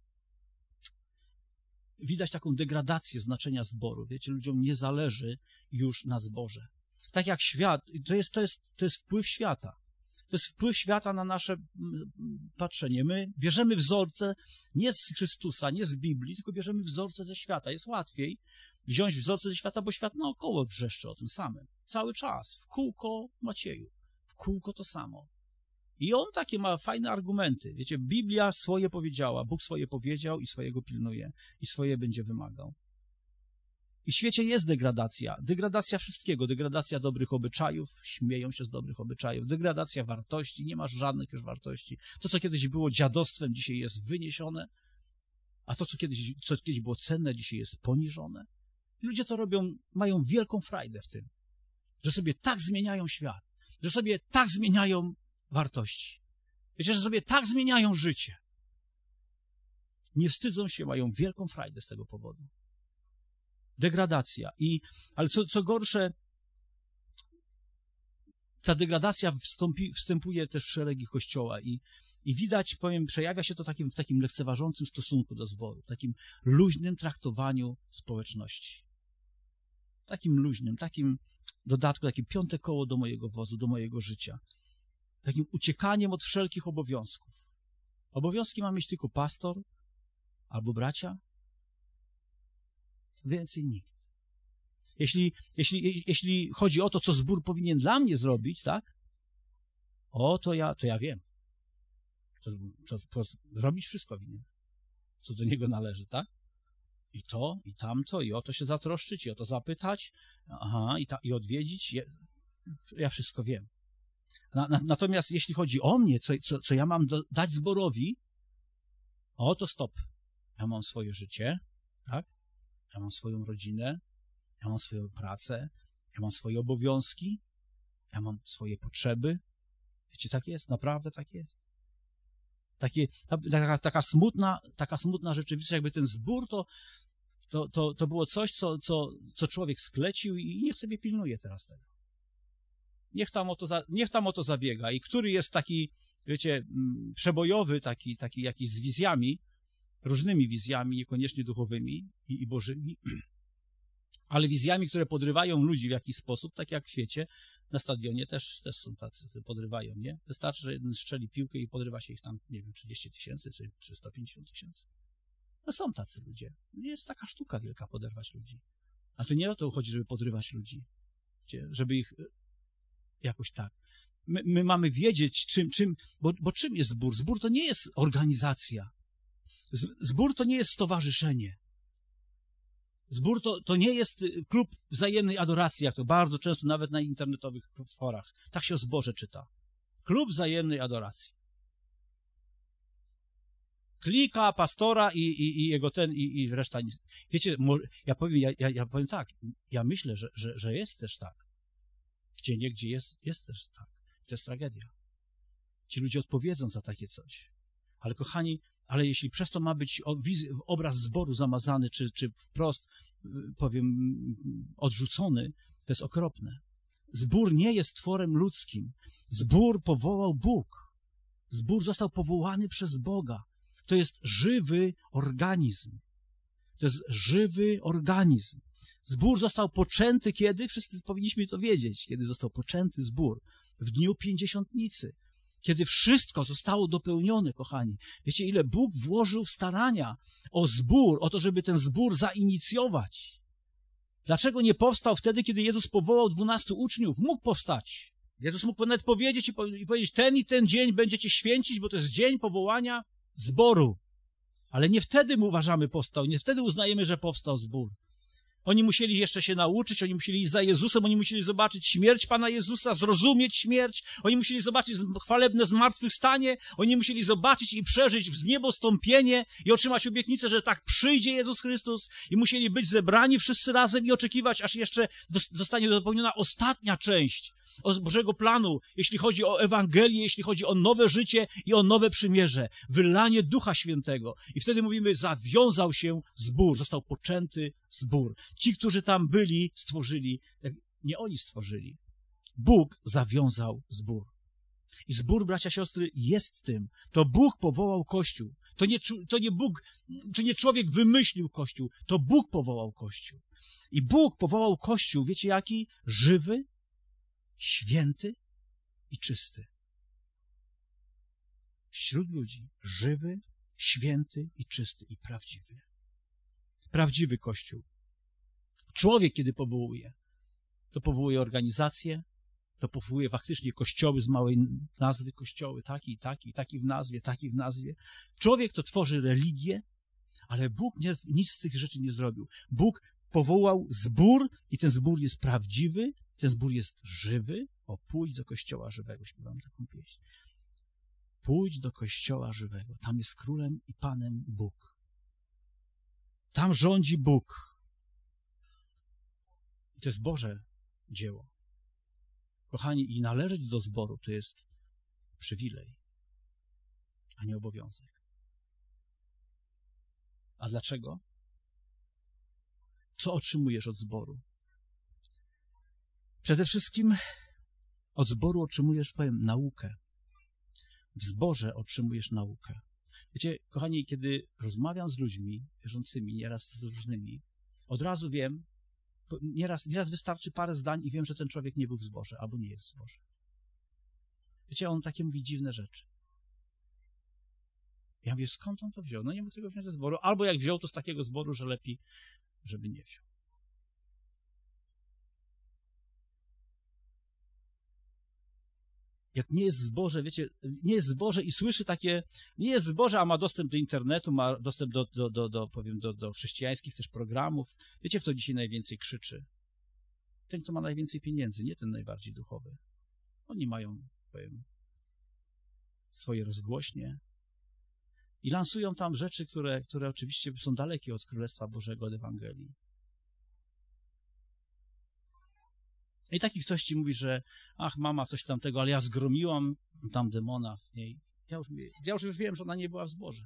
widać taką degradację znaczenia zboru. Wiecie, ludziom nie zależy już na zborze. Tak jak świat, to jest, to jest, to jest wpływ świata. To jest wpływ świata na nasze patrzenie. My bierzemy wzorce nie z Chrystusa, nie z Biblii, tylko bierzemy wzorce ze świata. Jest łatwiej wziąć wzorce ze świata, bo świat naokoło wrzeszczy o tym samym. Cały czas. W kółko Macieju. W kółko to samo. I on takie ma fajne argumenty. Wiecie, Biblia swoje powiedziała, Bóg swoje powiedział i swojego pilnuje. I swoje będzie wymagał. I w świecie jest degradacja. Degradacja wszystkiego. Degradacja dobrych obyczajów. Śmieją się z dobrych obyczajów. Degradacja wartości. Nie masz żadnych już wartości. To, co kiedyś było dziadostwem, dzisiaj jest wyniesione. A to, co kiedyś, co kiedyś było cenne, dzisiaj jest poniżone. Ludzie to robią, mają wielką frajdę w tym. Że sobie tak zmieniają świat. Że sobie tak zmieniają wartości. Wiecie, że sobie tak zmieniają życie. Nie wstydzą się, mają wielką frajdę z tego powodu. Degradacja. I, ale co, co gorsze, ta degradacja wstąpi, wstępuje też w szeregi Kościoła i, i widać, powiem, przejawia się to takim, w takim lekceważącym stosunku do zboru, takim luźnym traktowaniu społeczności. Takim luźnym, takim dodatku, takie piąte koło do mojego wozu, do mojego życia. Takim uciekaniem od wszelkich obowiązków. Obowiązki ma mieć tylko pastor albo bracia. Więcej nikt. Jeśli, jeśli, jeśli chodzi o to, co zbór powinien dla mnie zrobić, tak? O, to ja, to ja wiem. Co, co, co, zrobić wszystko winien, co do niego należy, tak? i to, i tamto, i o to się zatroszczyć, i o to zapytać, aha, i, ta, i odwiedzić. Ja, ja wszystko wiem. Na, na, natomiast jeśli chodzi o mnie, co, co, co ja mam do, dać zborowi, o to stop. Ja mam swoje życie, tak? Ja mam swoją rodzinę, ja mam swoją pracę, ja mam swoje obowiązki, ja mam swoje potrzeby. Wiecie, tak jest, naprawdę tak jest. Takie, taka, taka, smutna, taka smutna rzeczywistość, jakby ten zbór to, to, to, to było coś, co, co, co człowiek sklecił i niech sobie pilnuje teraz tego. Niech tam o to, za, niech tam o to zabiega. I który jest taki, wiecie, przebojowy, taki, taki jakiś z wizjami, różnymi wizjami, niekoniecznie duchowymi i, i bożymi, ale wizjami, które podrywają ludzi w jakiś sposób, tak jak w świecie, na stadionie też, też są tacy, którzy podrywają, nie? Wystarczy, że jeden strzeli piłkę i podrywa się ich tam, nie wiem, trzydzieści tysięcy czy, czy sto pięćdziesiąt tysięcy. No są tacy ludzie. Nie jest taka sztuka wielka poderwać ludzi. A to nie o to chodzi, żeby podrywać ludzi. Wiecie, żeby ich jakoś tak. My, my mamy wiedzieć, czym, czym bo, bo czym jest zbór? Zbór to nie jest organizacja. Z, zbór to nie jest stowarzyszenie. Zbór to, to nie jest klub wzajemnej adoracji, jak to bardzo często nawet na internetowych forach. Tak się o zborze czyta. Klub wzajemnej adoracji. Klika pastora i, i, i jego ten, i, i reszta nic. Wiecie, ja powiem, ja, ja, ja powiem tak, ja myślę, że, że, że jest też tak. Gdzie nie, gdzie jest, jest też tak. To jest tragedia. Ci ludzie odpowiedzą za takie coś. Ale kochani, ale jeśli przez to ma być obraz zboru zamazany, czy, czy wprost, powiem, odrzucony, to jest okropne. Zbór nie jest tworem ludzkim. Zbór powołał Bóg. Zbór został powołany przez Boga. To jest żywy organizm. To jest żywy organizm. Zbór został poczęty kiedy? Wszyscy powinniśmy to wiedzieć. Kiedy został poczęty zbór? W dniu pięćdziesiątnicy. Kiedy wszystko zostało dopełnione, kochani. Wiecie, ile Bóg włożył w starania o zbór, o to, żeby ten zbór zainicjować. Dlaczego nie powstał wtedy, kiedy Jezus powołał dwunastu uczniów? Mógł powstać. Jezus mógł nawet powiedzieć i, po, i powiedzieć, ten i ten dzień będziecie święcić, bo to jest dzień powołania zboru. Ale nie wtedy mu uważamy powstał, nie wtedy uznajemy, że powstał zbór. Oni musieli jeszcze się nauczyć, oni musieli iść za Jezusem, oni musieli zobaczyć śmierć Pana Jezusa, zrozumieć śmierć, oni musieli zobaczyć chwalebne zmartwychwstanie, oni musieli zobaczyć i przeżyć zniebostąpienie i otrzymać obietnicę, że tak przyjdzie Jezus Chrystus i musieli być zebrani wszyscy razem i oczekiwać, aż jeszcze zostanie dopełniona ostatnia część Bożego planu, jeśli chodzi o Ewangelię, jeśli chodzi o nowe życie i o nowe przymierze, wylanie Ducha Świętego. I wtedy mówimy, zawiązał się zbór, został poczęty zbór. Ci, którzy tam byli, stworzyli, nie oni stworzyli. Bóg zawiązał zbór. I zbór, bracia, siostry, jest tym. To Bóg powołał Kościół. To nie, to nie Bóg, to nie człowiek wymyślił Kościół, to Bóg powołał Kościół. I Bóg powołał Kościół, wiecie jaki? Żywy, święty i czysty. Wśród ludzi żywy, święty i czysty i prawdziwy. Prawdziwy Kościół. Człowiek, kiedy powołuje, to powołuje organizację, to powołuje faktycznie kościoły z małej nazwy, kościoły taki, taki, taki w nazwie, taki w nazwie. Człowiek to tworzy religię, ale Bóg nie, nic z tych rzeczy nie zrobił. Bóg powołał zbór i ten zbór jest prawdziwy, ten zbór jest żywy. O, pójdź do kościoła żywego, śpiewam taką pieśń. Pójdź do kościoła żywego, tam jest królem i panem Bóg. Tam rządzi Bóg. I to jest Boże dzieło. Kochani, i należeć do zboru to jest przywilej, a nie obowiązek. A dlaczego? Co otrzymujesz od zboru? Przede wszystkim od zboru otrzymujesz, powiem, naukę. W zborze otrzymujesz naukę. Wiecie, kochani, kiedy rozmawiam z ludźmi wierzącymi, nieraz z różnymi, od razu wiem, nieraz, nieraz wystarczy parę zdań i wiem, że ten człowiek nie był w zborze, albo nie jest w zborze. Wiecie, on takie mówi dziwne rzeczy. Ja mówię, skąd on to wziął? No nie mógł tego wziąć ze zboru, albo jak wziął, to z takiego zboru, że lepiej, żeby nie wziął. jak nie jest zboże, wiecie, nie jest zboże i słyszy takie, nie jest zboże, a ma dostęp do internetu, ma dostęp do, do, do, do powiem, do, do chrześcijańskich też programów. Wiecie, kto dzisiaj najwięcej krzyczy? Ten, kto ma najwięcej pieniędzy, nie ten najbardziej duchowy. Oni mają, powiem, swoje rozgłośnie i lansują tam rzeczy, które, które oczywiście są dalekie od Królestwa Bożego, od Ewangelii. I taki ktoś ci mówi, że ach, mama coś tamtego, ale ja zgromiłam tam demona w niej. Ja już, ja już, już wiem, że ona nie była w zborze.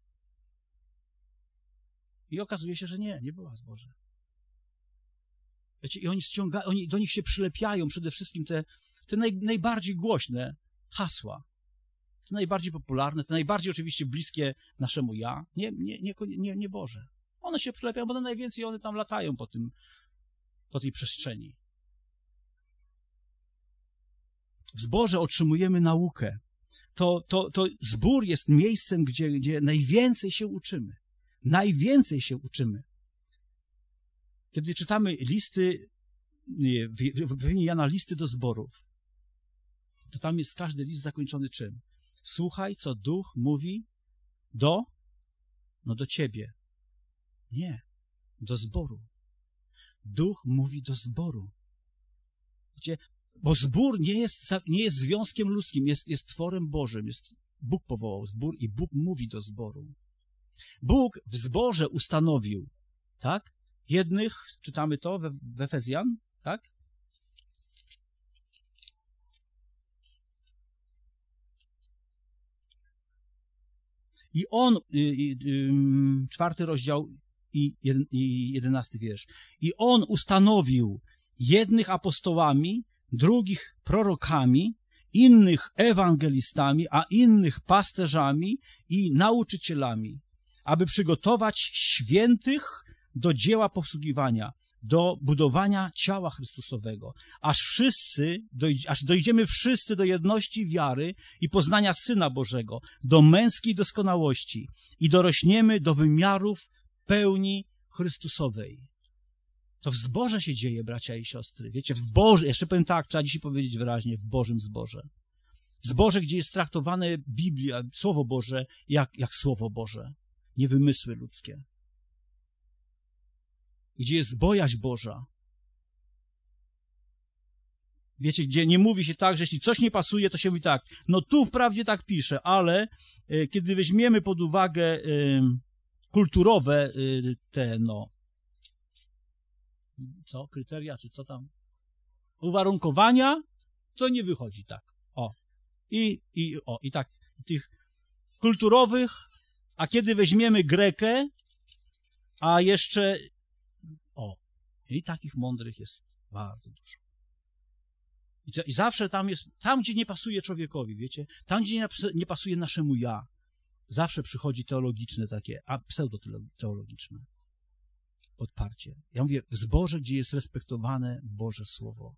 I okazuje się, że nie, nie była w zborze. Wiecie, i oni ściągają, oni do nich się przylepiają przede wszystkim te, te naj, najbardziej głośne hasła. Te najbardziej popularne, te najbardziej oczywiście bliskie naszemu ja. Nie, nie, nie, nie, nie Boże. One się przylepiają, bo one najwięcej one tam latają po tym, po tej przestrzeni. W zborze otrzymujemy naukę. To, to, to zbór jest miejscem, gdzie, gdzie najwięcej się uczymy. Najwięcej się uczymy. Kiedy czytamy listy, w imieniu Jana listy do zborów, to tam jest każdy list zakończony czym? Słuchaj, co Duch mówi do, no do ciebie. Nie, do zboru. Duch mówi do zboru. Wiecie, bo zbór nie jest, nie jest związkiem ludzkim, jest, jest tworem Bożym. Jest, Bóg powołał zbór i Bóg mówi do zboru. Bóg w zborze ustanowił, tak? Jednych, czytamy to we, w Efezjan, tak? I on, y, y, y, czwarty rozdział i, jeden, i jedenasty wiersz. I on ustanowił jednych apostołami, drugich prorokami, innych ewangelistami, a innych pasterzami i nauczycielami, aby przygotować świętych do dzieła posługiwania, do budowania ciała Chrystusowego, aż wszyscy, aż dojdziemy wszyscy do jedności wiary i poznania Syna Bożego, do męskiej doskonałości i dorośniemy do wymiarów pełni Chrystusowej. To w zborze się dzieje, bracia i siostry. Wiecie, w Boże, jeszcze powiem tak, trzeba dzisiaj powiedzieć wyraźnie, w Bożym zborze. W zborze, gdzie jest traktowane Biblia, Słowo Boże, jak, jak Słowo Boże, nie wymysły ludzkie. Gdzie jest bojaźń Boża. Wiecie, gdzie nie mówi się tak, że jeśli coś nie pasuje, to się mówi tak, no tu wprawdzie tak pisze, ale y, kiedy weźmiemy pod uwagę y, kulturowe y, te, no, co, kryteria, czy co tam, uwarunkowania, to nie wychodzi tak. O. I, i, o, i tak, tych kulturowych, a kiedy weźmiemy Grekę, a jeszcze, o, i takich mądrych jest bardzo dużo. I, to, i zawsze tam jest, tam gdzie nie pasuje człowiekowi, wiecie, tam gdzie nie, nie pasuje naszemu ja, zawsze przychodzi teologiczne takie, a pseudoteologiczne podparcie. Ja mówię, w zborze, gdzie jest respektowane Boże Słowo.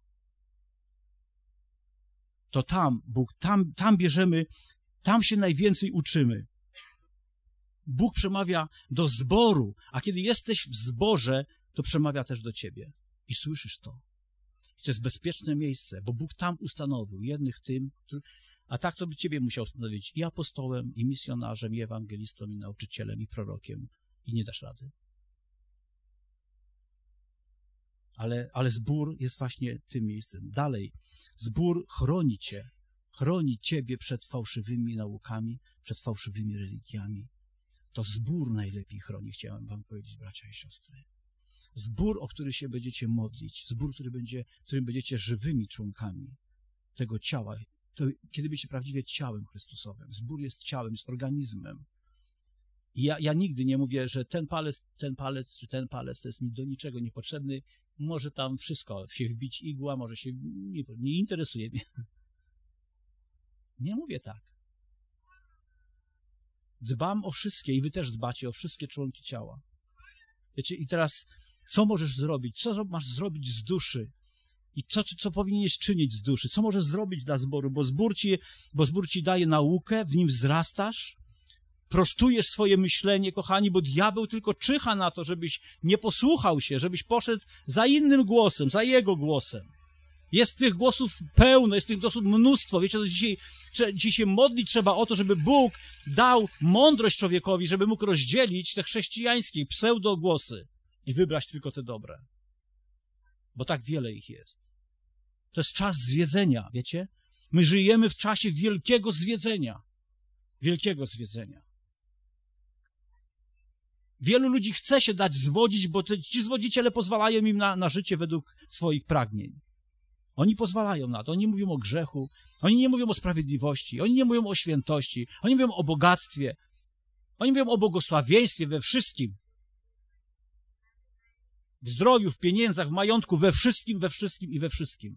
To tam, Bóg, tam, tam bierzemy, tam się najwięcej uczymy. Bóg przemawia do zboru, a kiedy jesteś w zborze, to przemawia też do ciebie. I słyszysz to. I to jest bezpieczne miejsce, bo Bóg tam ustanowił jednych tym, a tak to by ciebie musiał ustanowić i apostołem, i misjonarzem, i ewangelistą, i nauczycielem, i prorokiem. I nie dasz rady. Ale, ale zbór jest właśnie tym miejscem. Dalej, zbór chroni cię, chroni ciebie przed fałszywymi naukami, przed fałszywymi religiami. To zbór najlepiej chroni, chciałem wam powiedzieć, bracia i siostry. Zbór, o który się będziecie modlić, zbór, który będzie, którym będziecie żywymi członkami tego ciała, to kiedy będziecie prawdziwie ciałem Chrystusowym. Zbór jest ciałem, jest organizmem. I ja, ja nigdy nie mówię, że ten palec, ten palec, czy ten palec to jest mi do niczego niepotrzebny. Może tam wszystko się wbić igła, może się nie, nie interesuje mnie. Nie mówię tak. Dbam o wszystkie i wy też dbacie o wszystkie członki ciała. Wiecie, i teraz co możesz zrobić? Co masz zrobić z duszy? I co, co powinieneś czynić z duszy? Co możesz zrobić dla zboru? Bo zbór ci, bo zbór ci daje naukę, w nim wzrastasz, prostujesz swoje myślenie, kochani, bo diabeł tylko czyha na to, żebyś nie posłuchał się, żebyś poszedł za innym głosem, za jego głosem. Jest tych głosów pełno, jest tych głosów mnóstwo. Wiecie, że dzisiaj, dzisiaj się modlić trzeba o to, żeby Bóg dał mądrość człowiekowi, żeby mógł rozdzielić te chrześcijańskie pseudogłosy i wybrać tylko te dobre. Bo tak wiele ich jest. To jest czas zwiedzenia, wiecie? My żyjemy w czasie wielkiego zwiedzenia. Wielkiego zwiedzenia. Wielu ludzi chce się dać zwodzić, bo te, ci zwodziciele pozwalają im na, na życie według swoich pragnień. Oni pozwalają na to. Oni mówią o grzechu. Oni nie mówią o sprawiedliwości. Oni nie mówią o świętości. Oni mówią o bogactwie. Oni mówią o błogosławieństwie we wszystkim. W zdrowiu, w pieniądzach, w majątku, we wszystkim, we wszystkim i we wszystkim.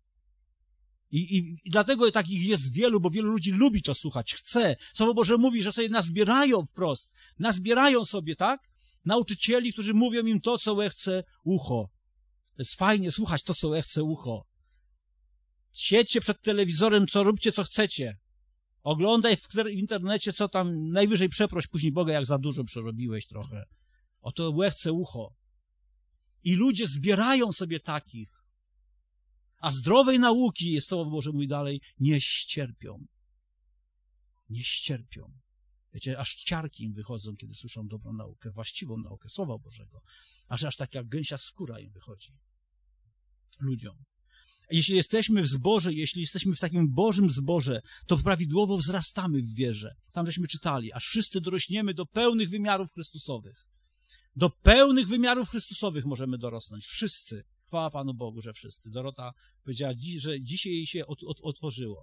I, i, I dlatego takich jest wielu, bo wielu ludzi lubi to słuchać, chce. Słowo Boże mówi, że sobie nazbierają wprost. Nazbierają sobie, tak? Nauczycieli, którzy mówią im to, co łechce ucho. To jest fajnie słuchać to, co łechce ucho. Siedźcie przed telewizorem, co róbcie, co chcecie. Oglądaj w, w internecie, co tam, najwyżej przeproś później Boga, jak za dużo przerobiłeś trochę. Oto łechce ucho. I ludzie zbierają sobie takich. A zdrowej nauki, jest Słowo Boże mówi dalej, nie ścierpią. Nie ścierpią. Wiecie, aż ciarki im wychodzą, kiedy słyszą dobrą naukę, właściwą naukę Słowa Bożego. Aż aż tak jak gęsia skóra im wychodzi. Ludziom. Jeśli jesteśmy w zborze, jeśli jesteśmy w takim Bożym zborze, to prawidłowo wzrastamy w wierze. Tam żeśmy czytali, aż wszyscy dorośniemy do pełnych wymiarów Chrystusowych. Do pełnych wymiarów Chrystusowych możemy dorosnąć. Wszyscy. Chwała Panu Bogu, że wszyscy. Dorota powiedziała, że dzisiaj jej się ot, ot, otworzyło.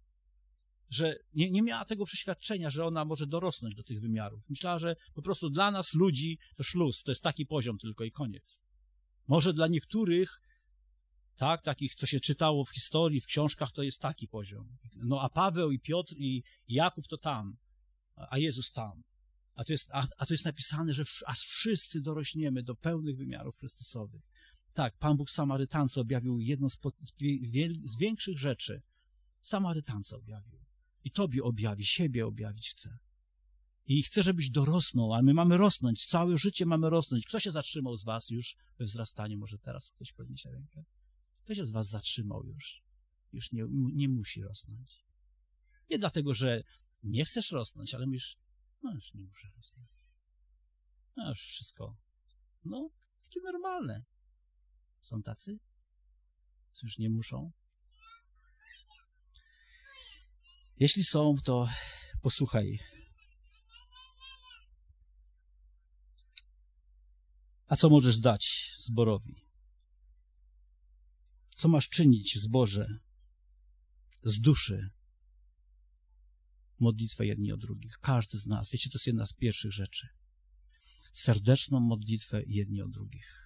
Że nie, nie miała tego przeświadczenia, że ona może dorosnąć do tych wymiarów. Myślała, że po prostu dla nas, ludzi, to szluz, to jest taki poziom tylko i koniec. Może dla niektórych, tak, takich, co się czytało w historii, w książkach, to jest taki poziom. No a Paweł i Piotr i Jakub to tam, a Jezus tam. A to jest, a, a to jest napisane, że w, aż wszyscy dorośniemy do pełnych wymiarów Chrystusowych. Tak, Pan Bóg Samarytance objawił jedną z, po, z większych rzeczy. Samarytance objawił. I Tobie objawi, siebie objawić chce. I chce, żebyś dorosnął, a my mamy rosnąć, całe życie mamy rosnąć. Kto się zatrzymał z was już we wzrastaniu? Może teraz ktoś podniesie rękę? Kto się z was zatrzymał już? Już nie, nie musi rosnąć. Nie dlatego, że nie chcesz rosnąć, ale mówisz, no już nie muszę rosnąć. No już wszystko. No, takie normalne. Są tacy? Co już nie muszą? Jeśli są, to posłuchaj. A co możesz dać zborowi? Co masz czynić w zborze z duszy? Modlitwę jedni o drugich. Każdy z nas. Wiecie, to jest jedna z pierwszych rzeczy. Serdeczną modlitwę jedni o drugich.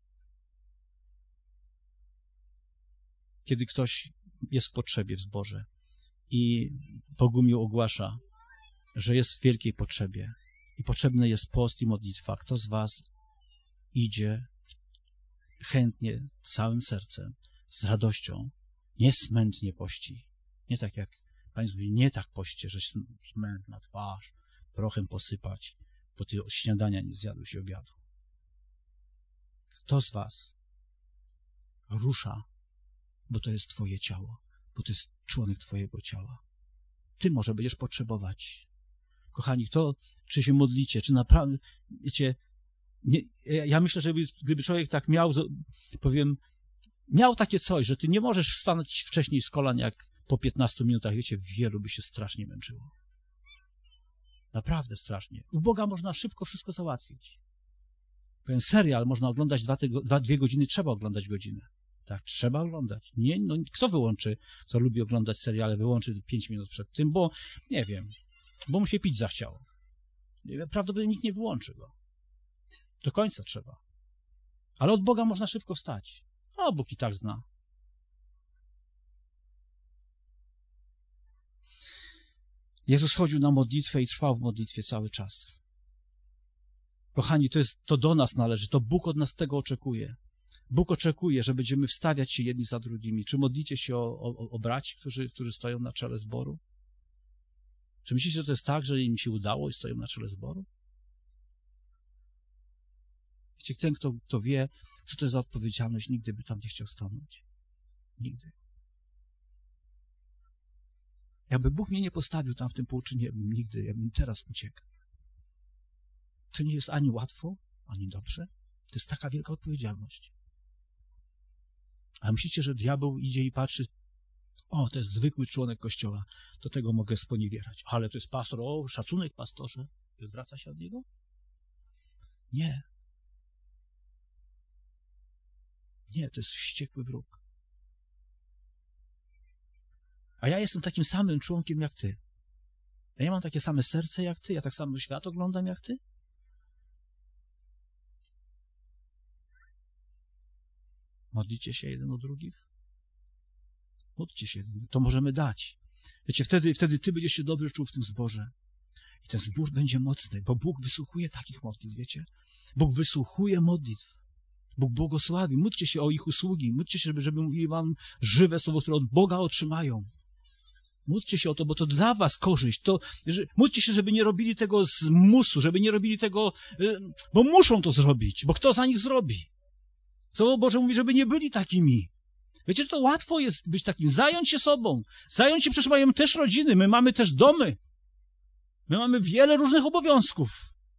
Kiedy ktoś jest w potrzebie w zborze i Bogumił ogłasza, że jest w wielkiej potrzebie i potrzebny jest post i modlitwa, kto z was idzie chętnie, całym sercem, z radością, nie smętnie pości. Nie tak jak Pan mówi, nie tak poście, że smęt na twarz, prochem posypać, bo ty od śniadania nie zjadłeś i obiadu. Kto z was rusza, bo to jest twoje ciało, bo to jest członek twojego ciała. Ty może będziesz potrzebować. Kochani, to, czy się modlicie, czy naprawdę, wiecie, nie, ja myślę, że gdyby człowiek tak miał, powiem, miał takie coś, że ty nie możesz wstanąć wcześniej z kolan, jak po piętnastu minutach, wiecie, wielu by się strasznie męczyło. Naprawdę strasznie. U Boga można szybko wszystko załatwić. Powiem, serial można oglądać dwa, tygo, dwa, dwie godziny, trzeba oglądać godzinę. Tak, trzeba oglądać. Nie, no, kto wyłączy, kto lubi oglądać seriale, wyłączy pięć minut przed tym, bo, nie wiem, bo mu się pić zachciało. Prawdopodobnie nikt nie wyłączy go. Do końca trzeba. Ale od Boga można szybko wstać. O, Bóg i tak zna. Jezus chodził na modlitwę i trwał w modlitwie cały czas. Kochani, to jest, to do nas należy, to Bóg od nas tego oczekuje. Bóg oczekuje, że będziemy wstawiać się jedni za drugimi. Czy modlicie się o, o, o braci, którzy, którzy stoją na czele zboru? Czy myślicie, że to jest tak, że im się udało i stoją na czele zboru? Wiecie, ten, kto, kto wie, co to jest za odpowiedzialność, nigdy by tam nie chciał stanąć. Nigdy. Jakby Bóg mnie nie postawił tam w tym pouczynie, ja bym nigdy, ja bym teraz uciekł. To nie jest ani łatwo, ani dobrze. To jest taka wielka odpowiedzialność. A myślicie, że diabeł idzie i patrzy, o, to jest zwykły członek Kościoła, do tego mogę sponiewierać. Ale to jest pastor, o, szacunek pastorze. I odwraca się od niego? Nie. Nie, to jest wściekły wróg. A ja jestem takim samym członkiem jak ty. Ja nie mam takie same serce jak ty, ja tak samo świat oglądam jak ty. Modlicie się jeden o drugich? Módlcie się. To możemy dać. Wiecie, wtedy, wtedy ty będziesz się dobrze czuł w tym zborze. I ten zbór będzie mocny, bo Bóg wysłuchuje takich modlitw, wiecie? Bóg wysłuchuje modlitw. Bóg błogosławi. Módlcie się o ich usługi. Módlcie się, żeby, żeby mówili wam żywe słowo, które od Boga otrzymają. Módlcie się o to, bo to dla was korzyść. To, że, módlcie się, żeby nie robili tego z musu, żeby nie robili tego, bo muszą to zrobić, bo kto za nich zrobi? Słowo Boże mówi, żeby nie byli takimi. Wiecie, że to łatwo jest być takim, zająć się sobą, zająć się, przecież mają też rodziny, my mamy też domy, my mamy wiele różnych obowiązków.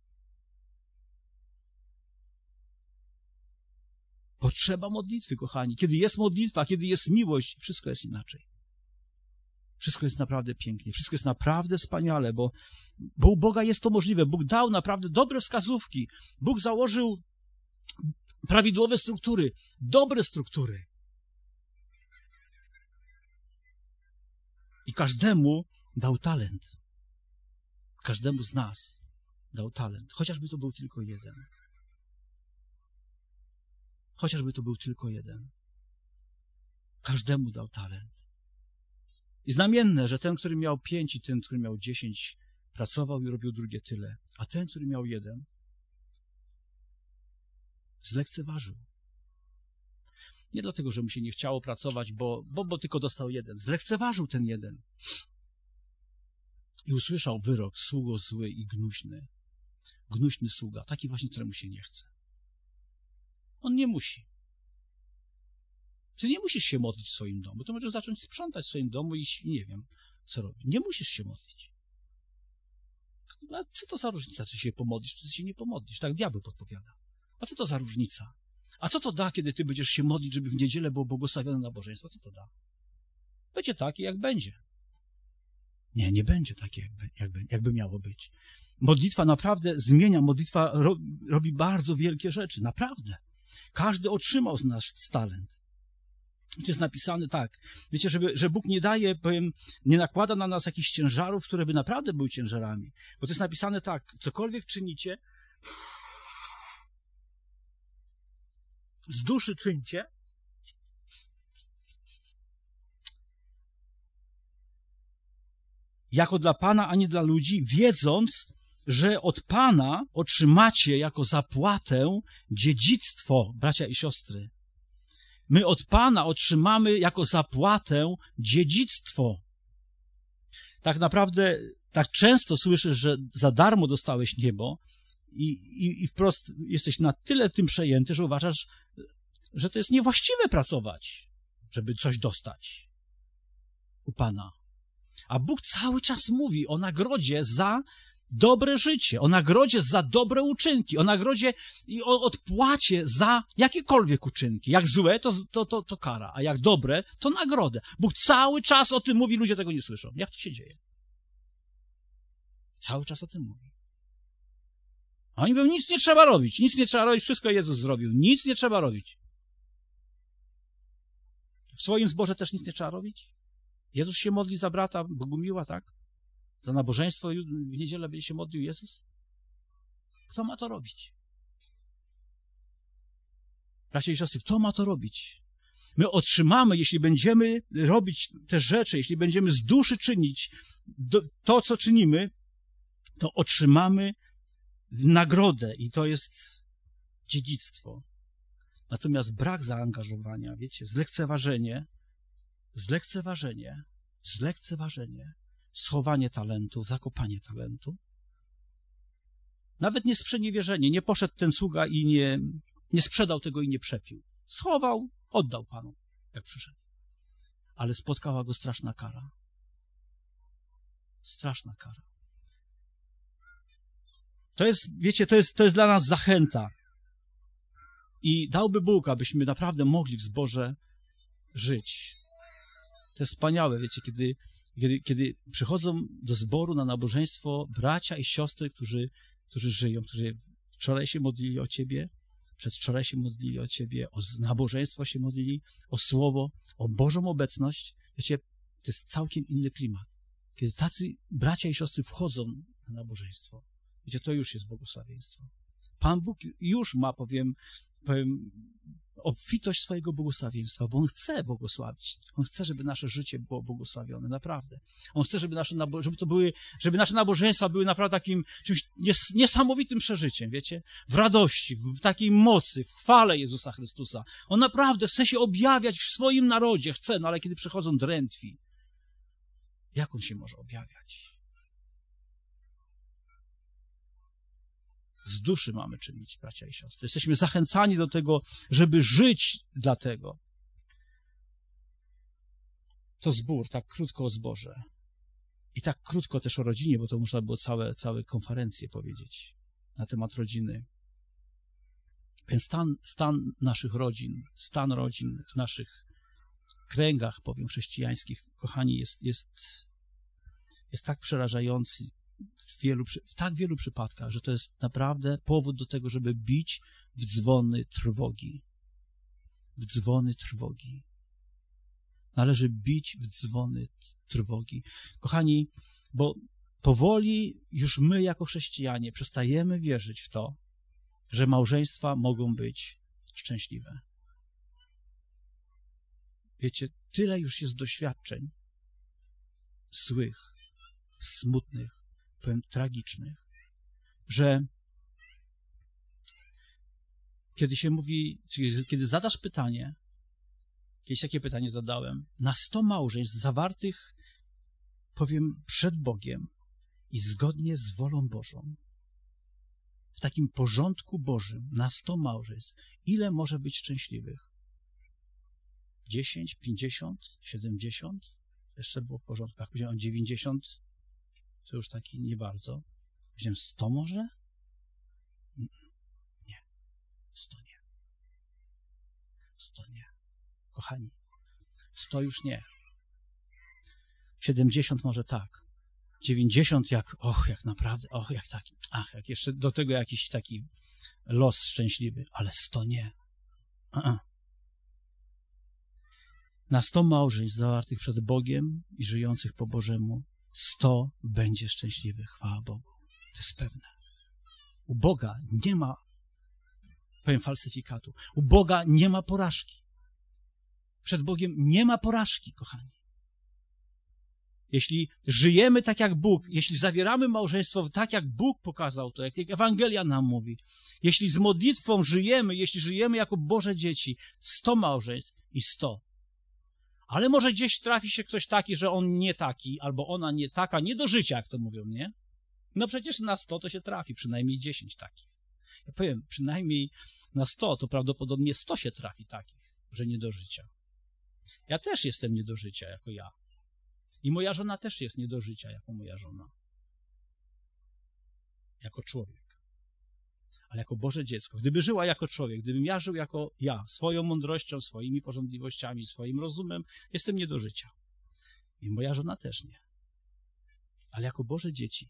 Potrzeba modlitwy, kochani. Kiedy jest modlitwa, kiedy jest miłość, wszystko jest inaczej. Wszystko jest naprawdę pięknie, wszystko jest naprawdę wspaniale, bo, bo u Boga jest to możliwe. Bóg dał naprawdę dobre wskazówki. Bóg założył prawidłowe struktury, dobre struktury. I każdemu dał talent. Każdemu z nas dał talent. Chociażby to był tylko jeden. Chociażby to był tylko jeden. Każdemu dał talent. I znamienne, że ten, który miał pięć i ten, który miał dziesięć, pracował i robił drugie tyle. A ten, który miał jeden, zlekceważył. Nie dlatego, że mu się nie chciało pracować, bo, bo, bo tylko dostał jeden. Zlekceważył ten jeden. I usłyszał wyrok, sługo zły i gnuśny. Gnuśny sługa, taki właśnie, któremu się nie chce. On nie musi. Ty nie musisz się modlić w swoim domu. Ty możesz zacząć sprzątać w swoim domu i nie wiem, co robić. Nie musisz się modlić. A co to za różnica, czy się pomodlisz, czy się nie pomodlisz? Tak diabeł podpowiada. A co to za różnica? A co to da, kiedy ty będziesz się modlić, żeby w niedzielę było błogosławione nabożeństwo? Co to da? Będzie takie, jak będzie. Nie, nie będzie takie, jakby, jakby, jakby miało być. Modlitwa naprawdę zmienia, modlitwa ro, robi bardzo wielkie rzeczy. Naprawdę. Każdy otrzymał z nas talent. I to jest napisane tak. Wiecie, żeby, że Bóg nie daje, powiem, nie nakłada na nas jakichś ciężarów, które by naprawdę były ciężarami. Bo to jest napisane tak. Cokolwiek czynicie, z duszy czyńcie, jako dla Pana, a nie dla ludzi, wiedząc, że od Pana otrzymacie jako zapłatę dziedzictwo, bracia i siostry. My od Pana otrzymamy jako zapłatę dziedzictwo. Tak naprawdę, tak często słyszysz, że za darmo dostałeś niebo i, i, i wprost jesteś na tyle tym przejęty, że uważasz, że to jest niewłaściwe pracować, żeby coś dostać u Pana. A Bóg cały czas mówi o nagrodzie za dobre życie, o nagrodzie za dobre uczynki, o nagrodzie i o odpłacie za jakiekolwiek uczynki. Jak złe, to, to, to, to kara, a jak dobre, to nagrodę. Bóg cały czas o tym mówi, ludzie tego nie słyszą. Jak to się dzieje? Cały czas o tym mówi. A oni mówią, nic nie trzeba robić, nic nie trzeba robić, wszystko Jezus zrobił, nic nie trzeba robić. W swoim zborze też nic nie trzeba robić? Jezus się modli za brata Bogumiła, tak? Za nabożeństwo w niedzielę będzie się modlił Jezus? Kto ma to robić? Bracia i siostry, kto ma to robić? My otrzymamy, jeśli będziemy robić te rzeczy, jeśli będziemy z duszy czynić to, co czynimy, to otrzymamy nagrodę i to jest dziedzictwo. Natomiast brak zaangażowania, wiecie, zlekceważenie, zlekceważenie, zlekceważenie, schowanie talentu, zakopanie talentu. Nawet nie sprzeniewierzenie, nie poszedł ten sługa i nie, nie sprzedał tego i nie przepił. Schował, oddał Panu, jak przyszedł. ale spotkała go straszna kara. Straszna kara. To jest, wiecie, to jest, to jest dla nas zachęta. I dałby Bóg, abyśmy naprawdę mogli w zborze żyć. To jest wspaniałe, wiecie, kiedy, kiedy, kiedy przychodzą do zboru na nabożeństwo bracia i siostry, którzy, którzy żyją, którzy wczoraj się modlili o Ciebie, przedwczoraj się modlili o Ciebie, o nabożeństwo się modlili, o Słowo, o Bożą obecność. Wiecie, to jest całkiem inny klimat. Kiedy tacy bracia i siostry wchodzą na nabożeństwo, wiecie, to już jest błogosławieństwo. Pan Bóg już ma, powiem, powiem, obfitość swojego błogosławieństwa, bo On chce błogosławić. On chce, żeby nasze życie było błogosławione, naprawdę. On chce, żeby nasze, żeby to były, żeby nasze nabożeństwa były naprawdę takim czymś nies, niesamowitym przeżyciem, wiecie? W radości, w takiej mocy, w chwale Jezusa Chrystusa. On naprawdę chce się objawiać w swoim narodzie, chce, no ale kiedy przychodzą drętwi, jak On się może objawiać? Z duszy mamy czynić, bracia i siostry. Jesteśmy zachęcani do tego, żeby żyć dla tego. To zbór, tak krótko o zborze. I tak krótko też o rodzinie, bo to można było całe, całe konferencje powiedzieć na temat rodziny. Więc stan, stan naszych rodzin, stan rodzin w naszych kręgach, powiem, chrześcijańskich, kochani, jest, jest, jest tak przerażający w, wielu, w tak wielu przypadkach, że to jest naprawdę powód do tego, żeby bić w dzwony trwogi. W dzwony trwogi. Należy bić w dzwony trwogi. Kochani, bo powoli już my jako chrześcijanie przestajemy wierzyć w to, że małżeństwa mogą być szczęśliwe. Wiecie, tyle już jest doświadczeń złych, smutnych, powiem tragicznych, że kiedy się mówi, czyli kiedy zadasz pytanie, kiedyś takie pytanie zadałem, na sto małżeństw zawartych, powiem, przed Bogiem i zgodnie z wolą Bożą, w takim porządku Bożym, na sto małżeństw, ile może być szczęśliwych? dziesięć, pięćdziesiąt, siedemdziesiąt? Jeszcze było w porządku. Jak powiedziałem dziewięćdziesiąt, to już taki nie bardzo. Powiedziałem sto może? Nie. sto nie. sto nie. Kochani, sto już nie. siedemdziesiąt może tak. dziewięćdziesiąt jak, och, jak naprawdę, och, jak taki, ach, jak jeszcze do tego jakiś taki los szczęśliwy, ale sto nie. Uh-uh. Na sto małżeństw zawartych przed Bogiem i żyjących po Bożemu, sto będzie szczęśliwych, chwała Bogu. To jest pewne. U Boga nie ma, powiem, falsyfikatu. U Boga nie ma porażki. Przed Bogiem nie ma porażki, kochani. Jeśli żyjemy tak jak Bóg, jeśli zawieramy małżeństwo tak jak Bóg pokazał to, jak Ewangelia nam mówi, jeśli z modlitwą żyjemy, jeśli żyjemy jako Boże dzieci, sto małżeństw i sto. Ale może gdzieś trafi się ktoś taki, że on nie taki, albo ona nie taka, nie do życia, jak to mówią, nie? No przecież na sto to się trafi, przynajmniej dziesięć takich. Ja powiem, przynajmniej na sto to prawdopodobnie sto się trafi takich, że nie do życia. Ja też jestem nie do życia, jako ja. I moja żona też jest nie do życia, jako moja żona. Jako człowiek. Ale jako Boże dziecko. Gdyby żyła jako człowiek, gdybym ja żył jako ja, swoją mądrością, swoimi porządliwościami, swoim rozumem, jestem nie do życia. I moja żona też nie. Ale jako Boże dzieci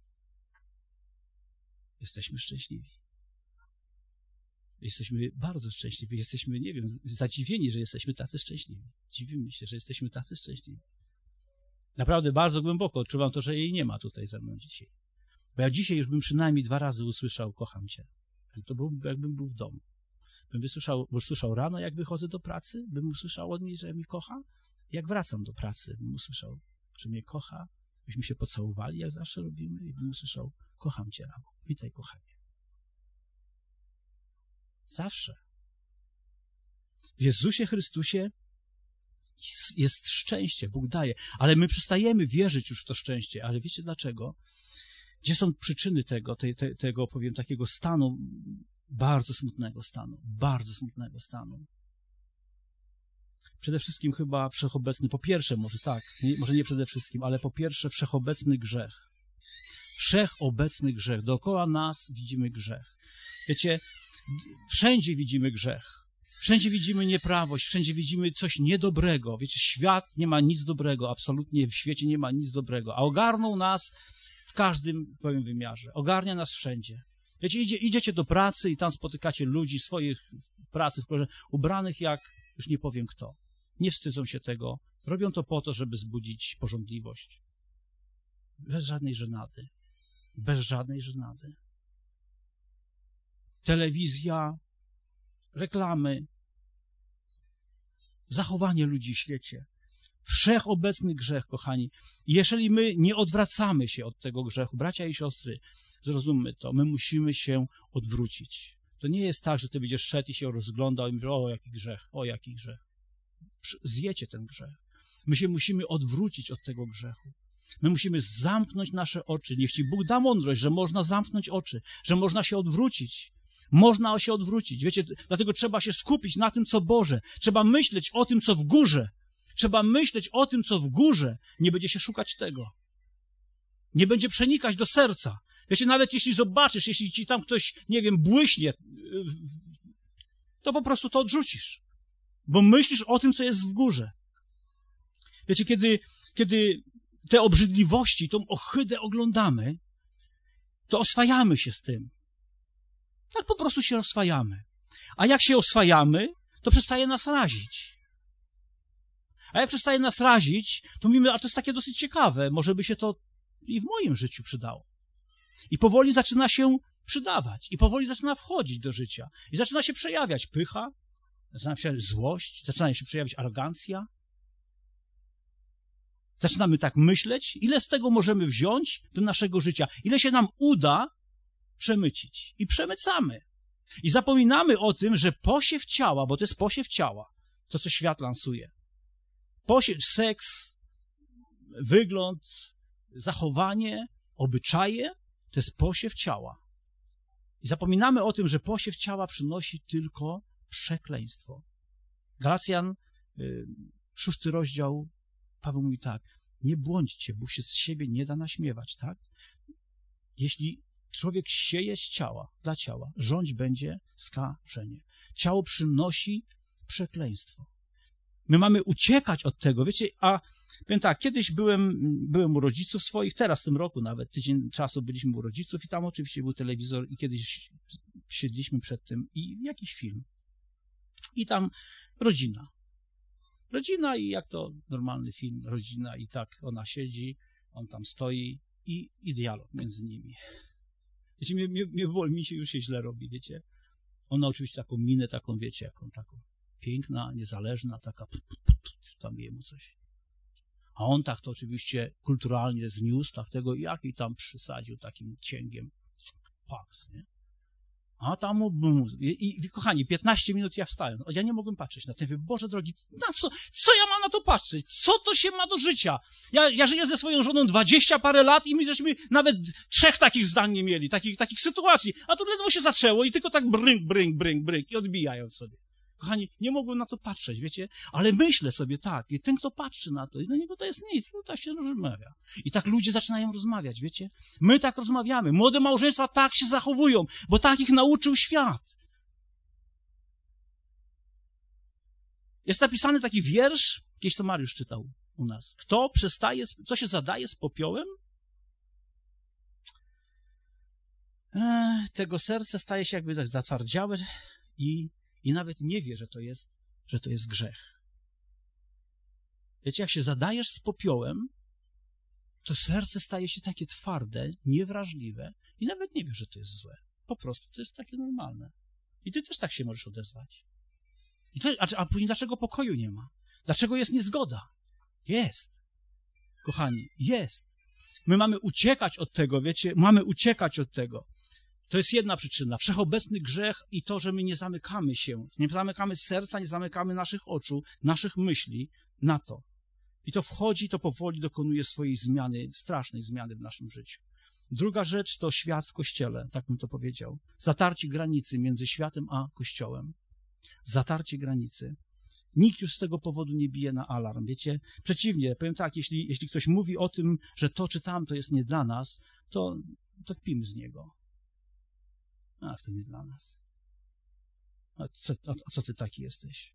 jesteśmy szczęśliwi. Jesteśmy bardzo szczęśliwi. Jesteśmy, nie wiem, zadziwieni, że jesteśmy tacy szczęśliwi. Dziwimy się, że jesteśmy tacy szczęśliwi. Naprawdę bardzo głęboko odczuwam to, że jej nie ma tutaj ze mną dzisiaj. Bo ja dzisiaj już bym przynajmniej dwa razy usłyszał, kocham cię. To był, jakbym był w domu. Bym wysłyszał, bo słyszał rano, jak wychodzę do pracy, bym usłyszał od niej, że mnie kocha. Jak wracam do pracy, bym usłyszał, że mnie kocha. Byśmy się pocałowali, jak zawsze robimy, i bym usłyszał, kocham cię, Ramo. Witaj, kochanie. Zawsze. W Jezusie Chrystusie jest szczęście, Bóg daje, ale my przestajemy wierzyć już w to szczęście. Ale wiecie dlaczego? Gdzie są przyczyny tego, te, te, tego, powiem, takiego stanu, bardzo smutnego stanu, bardzo smutnego stanu? Przede wszystkim chyba wszechobecny, po pierwsze może tak, nie, może nie przede wszystkim, ale po pierwsze wszechobecny grzech. Wszechobecny grzech. Dookoła nas widzimy grzech. Wiecie, wszędzie widzimy grzech. Wszędzie widzimy nieprawość, wszędzie widzimy coś niedobrego. Wiecie, świat nie ma nic dobrego, absolutnie w świecie nie ma nic dobrego, a ogarnął nas w każdym, powiem, wymiarze. Ogarnia nas wszędzie. Wiecie, idzie, idziecie do pracy i tam spotykacie ludzi swoich pracy, ubranych jak, już nie powiem kto. Nie wstydzą się tego. Robią to po to, żeby zbudzić pożądliwość. Bez żadnej żenady. Bez żadnej żenady. Telewizja, reklamy, zachowanie ludzi w świecie. Wszechobecny grzech, kochani. I jeżeli my nie odwracamy się od tego grzechu, bracia i siostry, zrozummy to, my musimy się odwrócić. To nie jest tak, że ty będziesz szedł i się rozglądał i mówisz, o jaki grzech, o jaki grzech. Zjecie ten grzech. My się musimy odwrócić od tego grzechu. My musimy zamknąć nasze oczy. Niech Ci Bóg da mądrość, że można zamknąć oczy, że można się odwrócić. Można się odwrócić. Wiecie, dlatego trzeba się skupić na tym, co Boże. Trzeba myśleć o tym, co w górze. Trzeba myśleć o tym, co w górze. Nie będzie się szukać tego. Nie będzie przenikać do serca. Wiecie, nawet jeśli zobaczysz, jeśli ci tam ktoś, nie wiem, błyśnie, to po prostu to odrzucisz. Bo myślisz o tym, co jest w górze. Wiecie, kiedy, kiedy te obrzydliwości, tą ohydę oglądamy, to oswajamy się z tym. Tak po prostu się oswajamy. A jak się oswajamy, to przestaje nas razić. A jak przestaje nas razić, to mówimy, a to jest takie dosyć ciekawe, może by się to i w moim życiu przydało. I powoli zaczyna się przydawać. I powoli zaczyna wchodzić do życia. I zaczyna się przejawiać pycha, zaczyna się złość, zaczyna się przejawiać arogancja. Zaczynamy tak myśleć, ile z tego możemy wziąć do naszego życia, ile się nam uda przemycić. I przemycamy. I zapominamy o tym, że posiew ciała, bo to jest posiew ciała, to co świat lansuje. Posiew, seks, wygląd, zachowanie, obyczaje, to jest posiew ciała. I zapominamy o tym, że posiew ciała przynosi tylko przekleństwo. Galacjan, y, szósty rozdział, Paweł mówi tak, nie błądźcie, bo się z siebie nie da naśmiewać, tak? Jeśli człowiek sieje z ciała, dla ciała, rządź będzie skażenie. Ciało przynosi przekleństwo. My mamy uciekać od tego, wiecie, a powiem tak, kiedyś byłem, byłem u rodziców swoich, teraz w tym roku nawet, tydzień czasu byliśmy u rodziców i tam oczywiście był telewizor i kiedyś siedliśmy przed tym i jakiś film. I tam rodzina. Rodzina i jak to normalny film, rodzina i tak ona siedzi, on tam stoi i, i dialog między nimi. Wiecie, mnie, mnie, mnie, mi się już się źle robi, wiecie. Ona oczywiście taką minę, taką, wiecie, jaką taką piękna, niezależna, taka tam jemu coś. A on tak to oczywiście kulturalnie zniósł, tak tego jaki tam przysadził takim cięgiem. Paks, nie? A tam, i, i kochani, piętnaście minut ja wstałem. Ja nie mogłem patrzeć na ten, Boże drogi, na co, co ja mam na to patrzeć? Co to się ma do życia? Ja, ja żyję ze swoją żoną dwadzieścia parę lat i my żeśmy nawet trzech takich zdań nie mieli, takich, takich sytuacji. A tu ledwo się zaczęło i tylko tak brynk, brynk, brynk, brynk i odbijają sobie. Kochani, nie mogłem na to patrzeć, wiecie, ale myślę sobie tak, i ten, kto patrzy na to, i dla niego to jest nic, no tak się rozmawia. I tak ludzie zaczynają rozmawiać, wiecie. My tak rozmawiamy, młode małżeństwa tak się zachowują, bo tak ich nauczył świat. Jest napisany taki wiersz, kiedyś to Mariusz czytał u nas. Kto przestaje, kto się zadaje z popiołem, eee, tego serce staje się jakby tak zatwardziałe i I nawet nie wie, że to jest, że to jest grzech. Wiecie, jak się zadajesz z popiołem, to serce staje się takie twarde, niewrażliwe i nawet nie wiesz, że to jest złe. Po prostu to jest takie normalne. I ty też tak się możesz odezwać. I to, a, a później dlaczego pokoju nie ma? Dlaczego jest niezgoda? Jest. Kochani, jest. My mamy uciekać od tego, wiecie, mamy uciekać od tego. To jest jedna przyczyna. Wszechobecny grzech i to, że my nie zamykamy się, nie zamykamy serca, nie zamykamy naszych oczu, naszych myśli na to. I to wchodzi, to powoli dokonuje swojej zmiany, strasznej zmiany w naszym życiu. Druga rzecz to świat w Kościele, tak bym to powiedział. Zatarcie granicy między światem a Kościołem. Zatarcie granicy. Nikt już z tego powodu nie bije na alarm, wiecie? Przeciwnie, powiem tak, jeśli, jeśli ktoś mówi o tym, że to czy tamto jest nie dla nas, to, to kpimy z niego. A, to nie dla nas. A co, a, a co ty taki jesteś?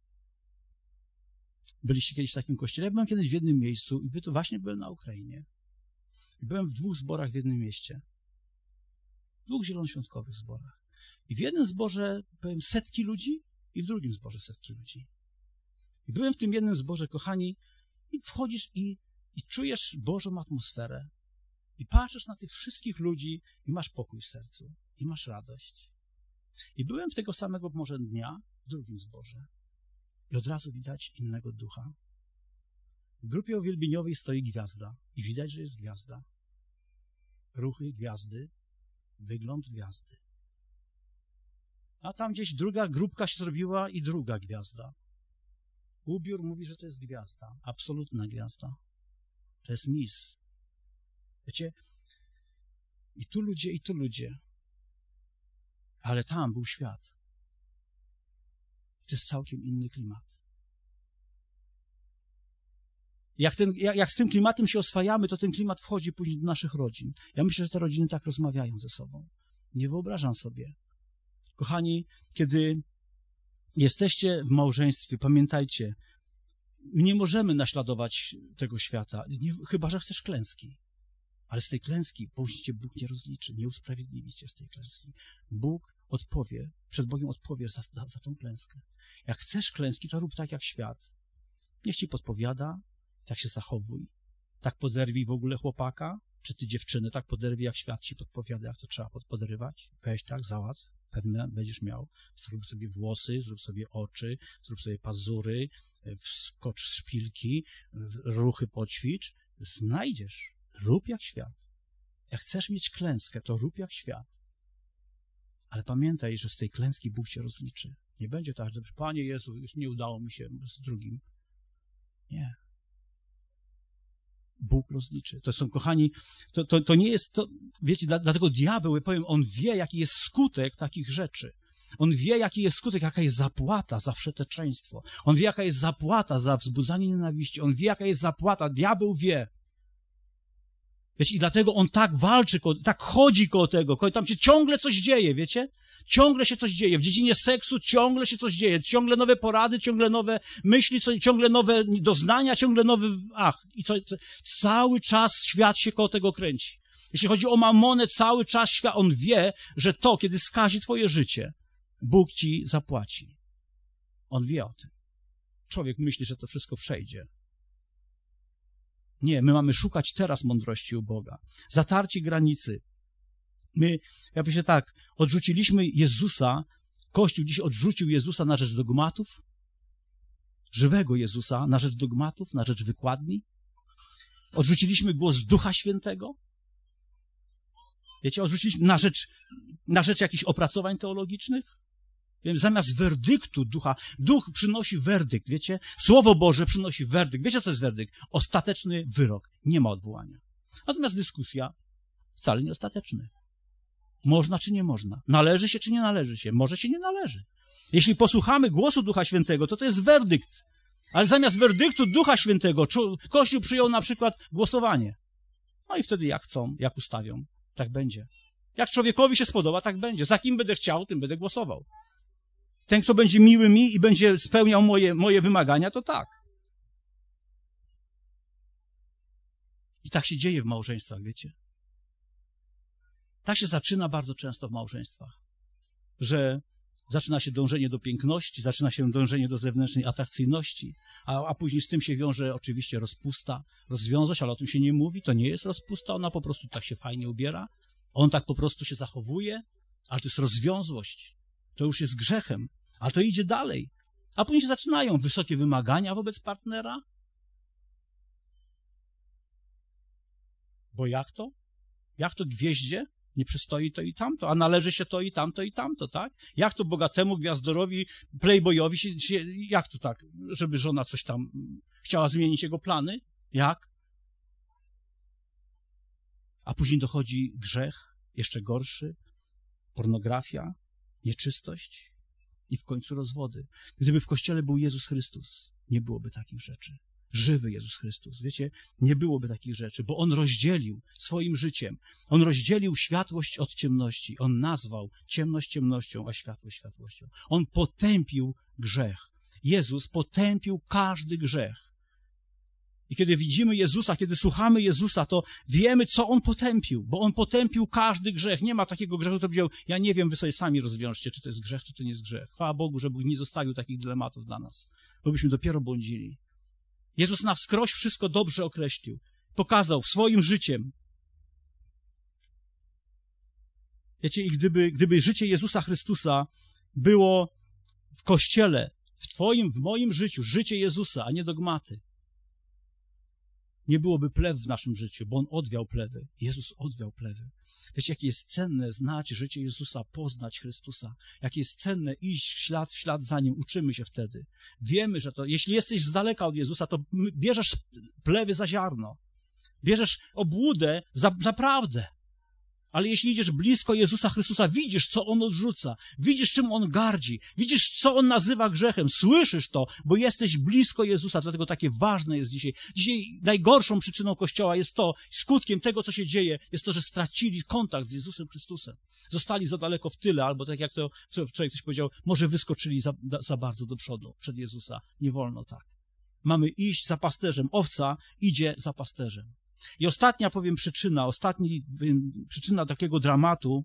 Byliście kiedyś w takim kościele? Ja byłem kiedyś w jednym miejscu i to właśnie byłem na Ukrainie. Byłem w dwóch zborach w jednym mieście. W dwóch zielonoświątkowych zborach. I w jednym zborze, powiem, setki ludzi i w drugim zborze setki ludzi. I byłem w tym jednym zborze, kochani, i wchodzisz i, i czujesz Bożą atmosferę. I patrzysz na tych wszystkich ludzi i masz pokój w sercu. I masz radość. I byłem w tego samego może dnia w drugim zborze. I od razu widać innego ducha. W grupie uwielbieniowej stoi gwiazda. I widać, że jest gwiazda. Ruchy gwiazdy, wygląd gwiazdy. A tam gdzieś druga grupka się zrobiła i druga gwiazda. Ubiór mówi, że to jest gwiazda. Absolutna gwiazda. To jest mis. Wiecie, i tu ludzie, i tu ludzie. Ale tam był świat. To jest całkiem inny klimat. Jak, ten, jak, jak z tym klimatem się oswajamy, to ten klimat wchodzi później do naszych rodzin. Ja myślę, że te rodziny tak rozmawiają ze sobą. Nie wyobrażam sobie. Kochani, kiedy jesteście w małżeństwie, pamiętajcie, nie możemy naśladować tego świata, nie, chyba że chcesz klęski. Ale z tej klęski później Bóg nie rozliczy, nie usprawiedliwi cię z tej klęski. Bóg odpowie, przed Bogiem odpowiesz za, za, za tą klęskę. Jak chcesz klęski, to rób tak jak świat. Niech ci podpowiada, tak się zachowuj. Tak poderwij w ogóle chłopaka, czy ty dziewczyny, tak poderwij, jak świat ci podpowiada, jak to trzeba podpoderywać. Weź tak, załatw, pewne będziesz miał. Zrób sobie włosy, zrób sobie oczy, zrób sobie pazury, wskocz szpilki, ruchy poćwicz. Znajdziesz. Rób jak świat. Jak chcesz mieć klęskę, to rób jak świat. Ale pamiętaj, że z tej klęski Bóg cię rozliczy. Nie będzie tak, że Panie Jezu, już nie udało mi się z drugim. Nie. Bóg rozliczy. To są, kochani, to, to, to nie jest, to, wiecie, dla, dlatego diabeł, ja powiem, on wie, jaki jest skutek takich rzeczy. On wie, jaki jest skutek, jaka jest zapłata za wszeteczeństwo. On wie, jaka jest zapłata za wzbudzanie nienawiści. On wie, jaka jest zapłata. Diabeł wie. Wiecie, i dlatego on tak walczy, tak chodzi koło tego, tam się ciągle coś dzieje, wiecie? Ciągle się coś dzieje. W dziedzinie seksu ciągle się coś dzieje. Ciągle nowe porady, ciągle nowe myśli, ciągle nowe doznania, ciągle nowy... Ach, i co, co, cały czas świat się koło tego kręci. Jeśli chodzi o mamonę, cały czas świat, on wie, że to, kiedy skazi twoje życie, Bóg ci zapłaci. On wie o tym. Człowiek myśli, że to wszystko przejdzie. Nie, my mamy szukać teraz mądrości u Boga. Zatarcie granicy. My, ja myślę tak, odrzuciliśmy Jezusa, Kościół dziś odrzucił Jezusa na rzecz dogmatów, żywego Jezusa na rzecz dogmatów, na rzecz wykładni. Odrzuciliśmy głos Ducha Świętego. Wiecie, odrzuciliśmy na rzecz, na rzecz jakichś opracowań teologicznych. Wiem, zamiast werdyktu ducha, duch przynosi werdykt, wiecie? Słowo Boże przynosi werdykt. Wiecie, co to jest werdykt? Ostateczny wyrok. Nie ma odwołania. Natomiast dyskusja wcale nie ostateczny. Można czy nie można? Należy się czy nie należy się? Może się nie należy. Jeśli posłuchamy głosu Ducha Świętego, to to jest werdykt. Ale zamiast werdyktu Ducha Świętego Kościół przyjął na przykład głosowanie. No i wtedy jak chcą, jak ustawią, tak będzie. Jak człowiekowi się spodoba, tak będzie. Za kim będę chciał, tym będę głosował. Ten, kto będzie miły mi i będzie spełniał moje, moje wymagania, to tak. I tak się dzieje w małżeństwach, wiecie? Tak się zaczyna bardzo często w małżeństwach, że zaczyna się dążenie do piękności, zaczyna się dążenie do zewnętrznej atrakcyjności, a, a później z tym się wiąże oczywiście rozpusta, rozwiązłość, ale o tym się nie mówi, to nie jest rozpusta, ona po prostu tak się fajnie ubiera, on tak po prostu się zachowuje, ale to jest rozwiązłość, to już jest grzechem, a to idzie dalej, a później się zaczynają wysokie wymagania wobec partnera, bo jak to? Jak to gwieździe? Nie przystoi to i tamto, a należy się to i tamto i tamto, tak? Jak to bogatemu gwiazdorowi, playboyowi się, się, jak to tak, żeby żona coś tam chciała zmienić jego plany? Jak? A później dochodzi grzech, jeszcze gorszy, pornografia, nieczystość. i w końcu rozwody. Gdyby w Kościele był Jezus Chrystus, nie byłoby takich rzeczy. Żywy Jezus Chrystus, wiecie, nie byłoby takich rzeczy, bo On rozdzielił swoim życiem. On rozdzielił światłość od ciemności. On nazwał ciemność ciemnością, a światłość światłością. On potępił grzech. Jezus potępił każdy grzech. I kiedy widzimy Jezusa, kiedy słuchamy Jezusa, to wiemy, co On potępił, bo On potępił każdy grzech. Nie ma takiego grzechu, co powiedział, ja nie wiem, wy sobie sami rozwiążcie, czy to jest grzech, czy to nie jest grzech. Chwała Bogu, że Bóg nie zostawił takich dylematów dla nas, bo byśmy dopiero błądzili. Jezus na wskroś wszystko dobrze określił. Pokazał swoim życiem. Wiecie, i gdyby, gdyby życie Jezusa Chrystusa było w Kościele, w twoim, w moim życiu, życie Jezusa, a nie dogmaty, nie byłoby plew w naszym życiu, bo On odwiał plewy. Jezus odwiał plewy. Wiecie, jakie jest cenne znać życie Jezusa, poznać Chrystusa. Jakie jest cenne iść ślad w ślad za Nim. Uczymy się wtedy. Wiemy, że to, jeśli jesteś z daleka od Jezusa, to bierzesz plewy za ziarno. Bierzesz obłudę za, za prawdę. Ale jeśli idziesz blisko Jezusa Chrystusa, widzisz, co On odrzuca, widzisz, czym On gardzi, widzisz, co On nazywa grzechem, słyszysz to, bo jesteś blisko Jezusa, dlatego takie ważne jest dzisiaj. Dzisiaj najgorszą przyczyną Kościoła jest to, skutkiem tego, co się dzieje, jest to, że stracili kontakt z Jezusem Chrystusem. Zostali za daleko w tyle, albo tak jak to wczoraj ktoś powiedział, może wyskoczyli za, za bardzo do przodu przed Jezusa. Nie wolno tak. Mamy iść za pasterzem. Owca idzie za pasterzem. I ostatnia, powiem, przyczyna, ostatni przyczyna takiego dramatu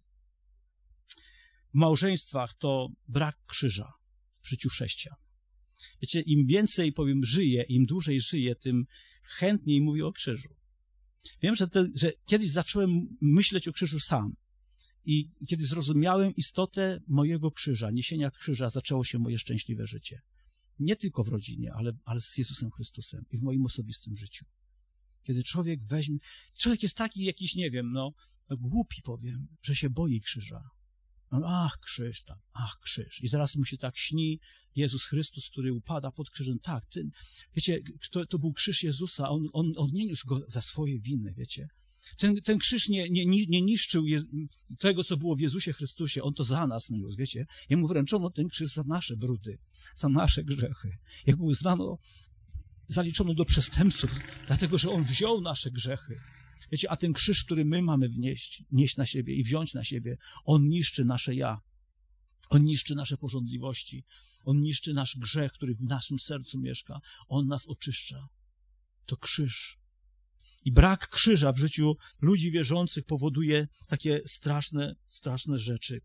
w małżeństwach to brak krzyża w życiu chrześcijan. Wiecie, im więcej, powiem, żyję, im dłużej żyję, tym chętniej mówię o krzyżu. Wiem, że, te, że kiedyś zacząłem myśleć o krzyżu sam i kiedy zrozumiałem istotę mojego krzyża, niesienia krzyża, zaczęło się moje szczęśliwe życie. Nie tylko w rodzinie, ale, ale z Jezusem Chrystusem i w moim osobistym życiu. Kiedy człowiek weźmie, człowiek jest taki jakiś, nie wiem, no, no głupi powiem, że się boi krzyża. No, ach, krzyż tam, ach, krzyż. I zaraz mu się tak śni Jezus Chrystus, który upada pod krzyżem. Tak, ty, wiecie, to, to był krzyż Jezusa, on, on, on nie niósł go za swoje winy, wiecie. Ten, ten krzyż nie, nie, nie niszczył je, tego, co było w Jezusie Chrystusie, on to za nas niósł, wiecie. Jemu wręczono ten krzyż za nasze brudy, za nasze grzechy. Jak mu uznano, zaliczono do przestępców, dlatego, że On wziął nasze grzechy. Wiecie, a ten krzyż, który my mamy wnieść, nieść na siebie i wziąć na siebie, On niszczy nasze ja. On niszczy nasze pożądliwości. On niszczy nasz grzech, który w naszym sercu mieszka. On nas oczyszcza. To krzyż. I brak krzyża w życiu ludzi wierzących powoduje takie straszne, straszne rzeczy.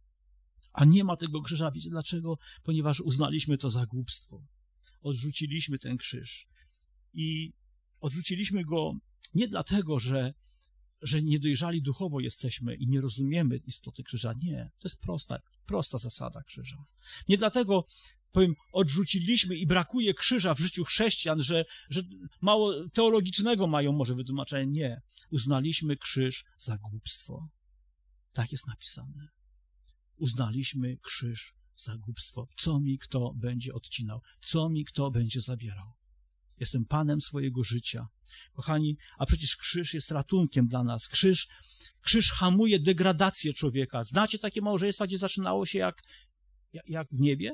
A nie ma tego krzyża. Wiecie dlaczego? Ponieważ uznaliśmy to za głupstwo. Odrzuciliśmy ten krzyż. I odrzuciliśmy go nie dlatego, że, że niedojrzali duchowo jesteśmy i nie rozumiemy istoty krzyża. Nie, to jest prosta, prosta zasada krzyża. Nie dlatego, powiem, odrzuciliśmy i brakuje krzyża w życiu chrześcijan, że, że mało teologicznego mają może wytłumaczenie. Nie, uznaliśmy krzyż za głupstwo. Tak jest napisane. Uznaliśmy krzyż za głupstwo. Co mi kto będzie odcinał? Co mi kto będzie zabierał? Jestem Panem swojego życia. Kochani, a przecież krzyż jest ratunkiem dla nas. Krzyż, krzyż hamuje degradację człowieka. Znacie takie małżeństwa, gdzie zaczynało się jak, jak w niebie?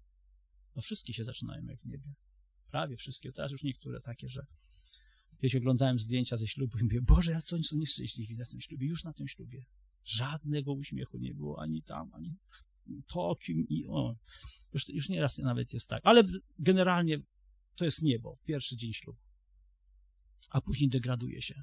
No wszystkie się zaczynają jak w niebie. Prawie wszystkie. Teraz już niektóre takie, że kiedyś oglądałem zdjęcia ze ślubu i mówię, Boże, jak oni są nieszczęśliwi na tym ślubie. Już na tym ślubie. Żadnego uśmiechu nie było, ani tam, ani to, kim i o. Już, już nieraz nawet jest tak. Ale generalnie to jest niebo, pierwszy dzień ślubu. A później degraduje się.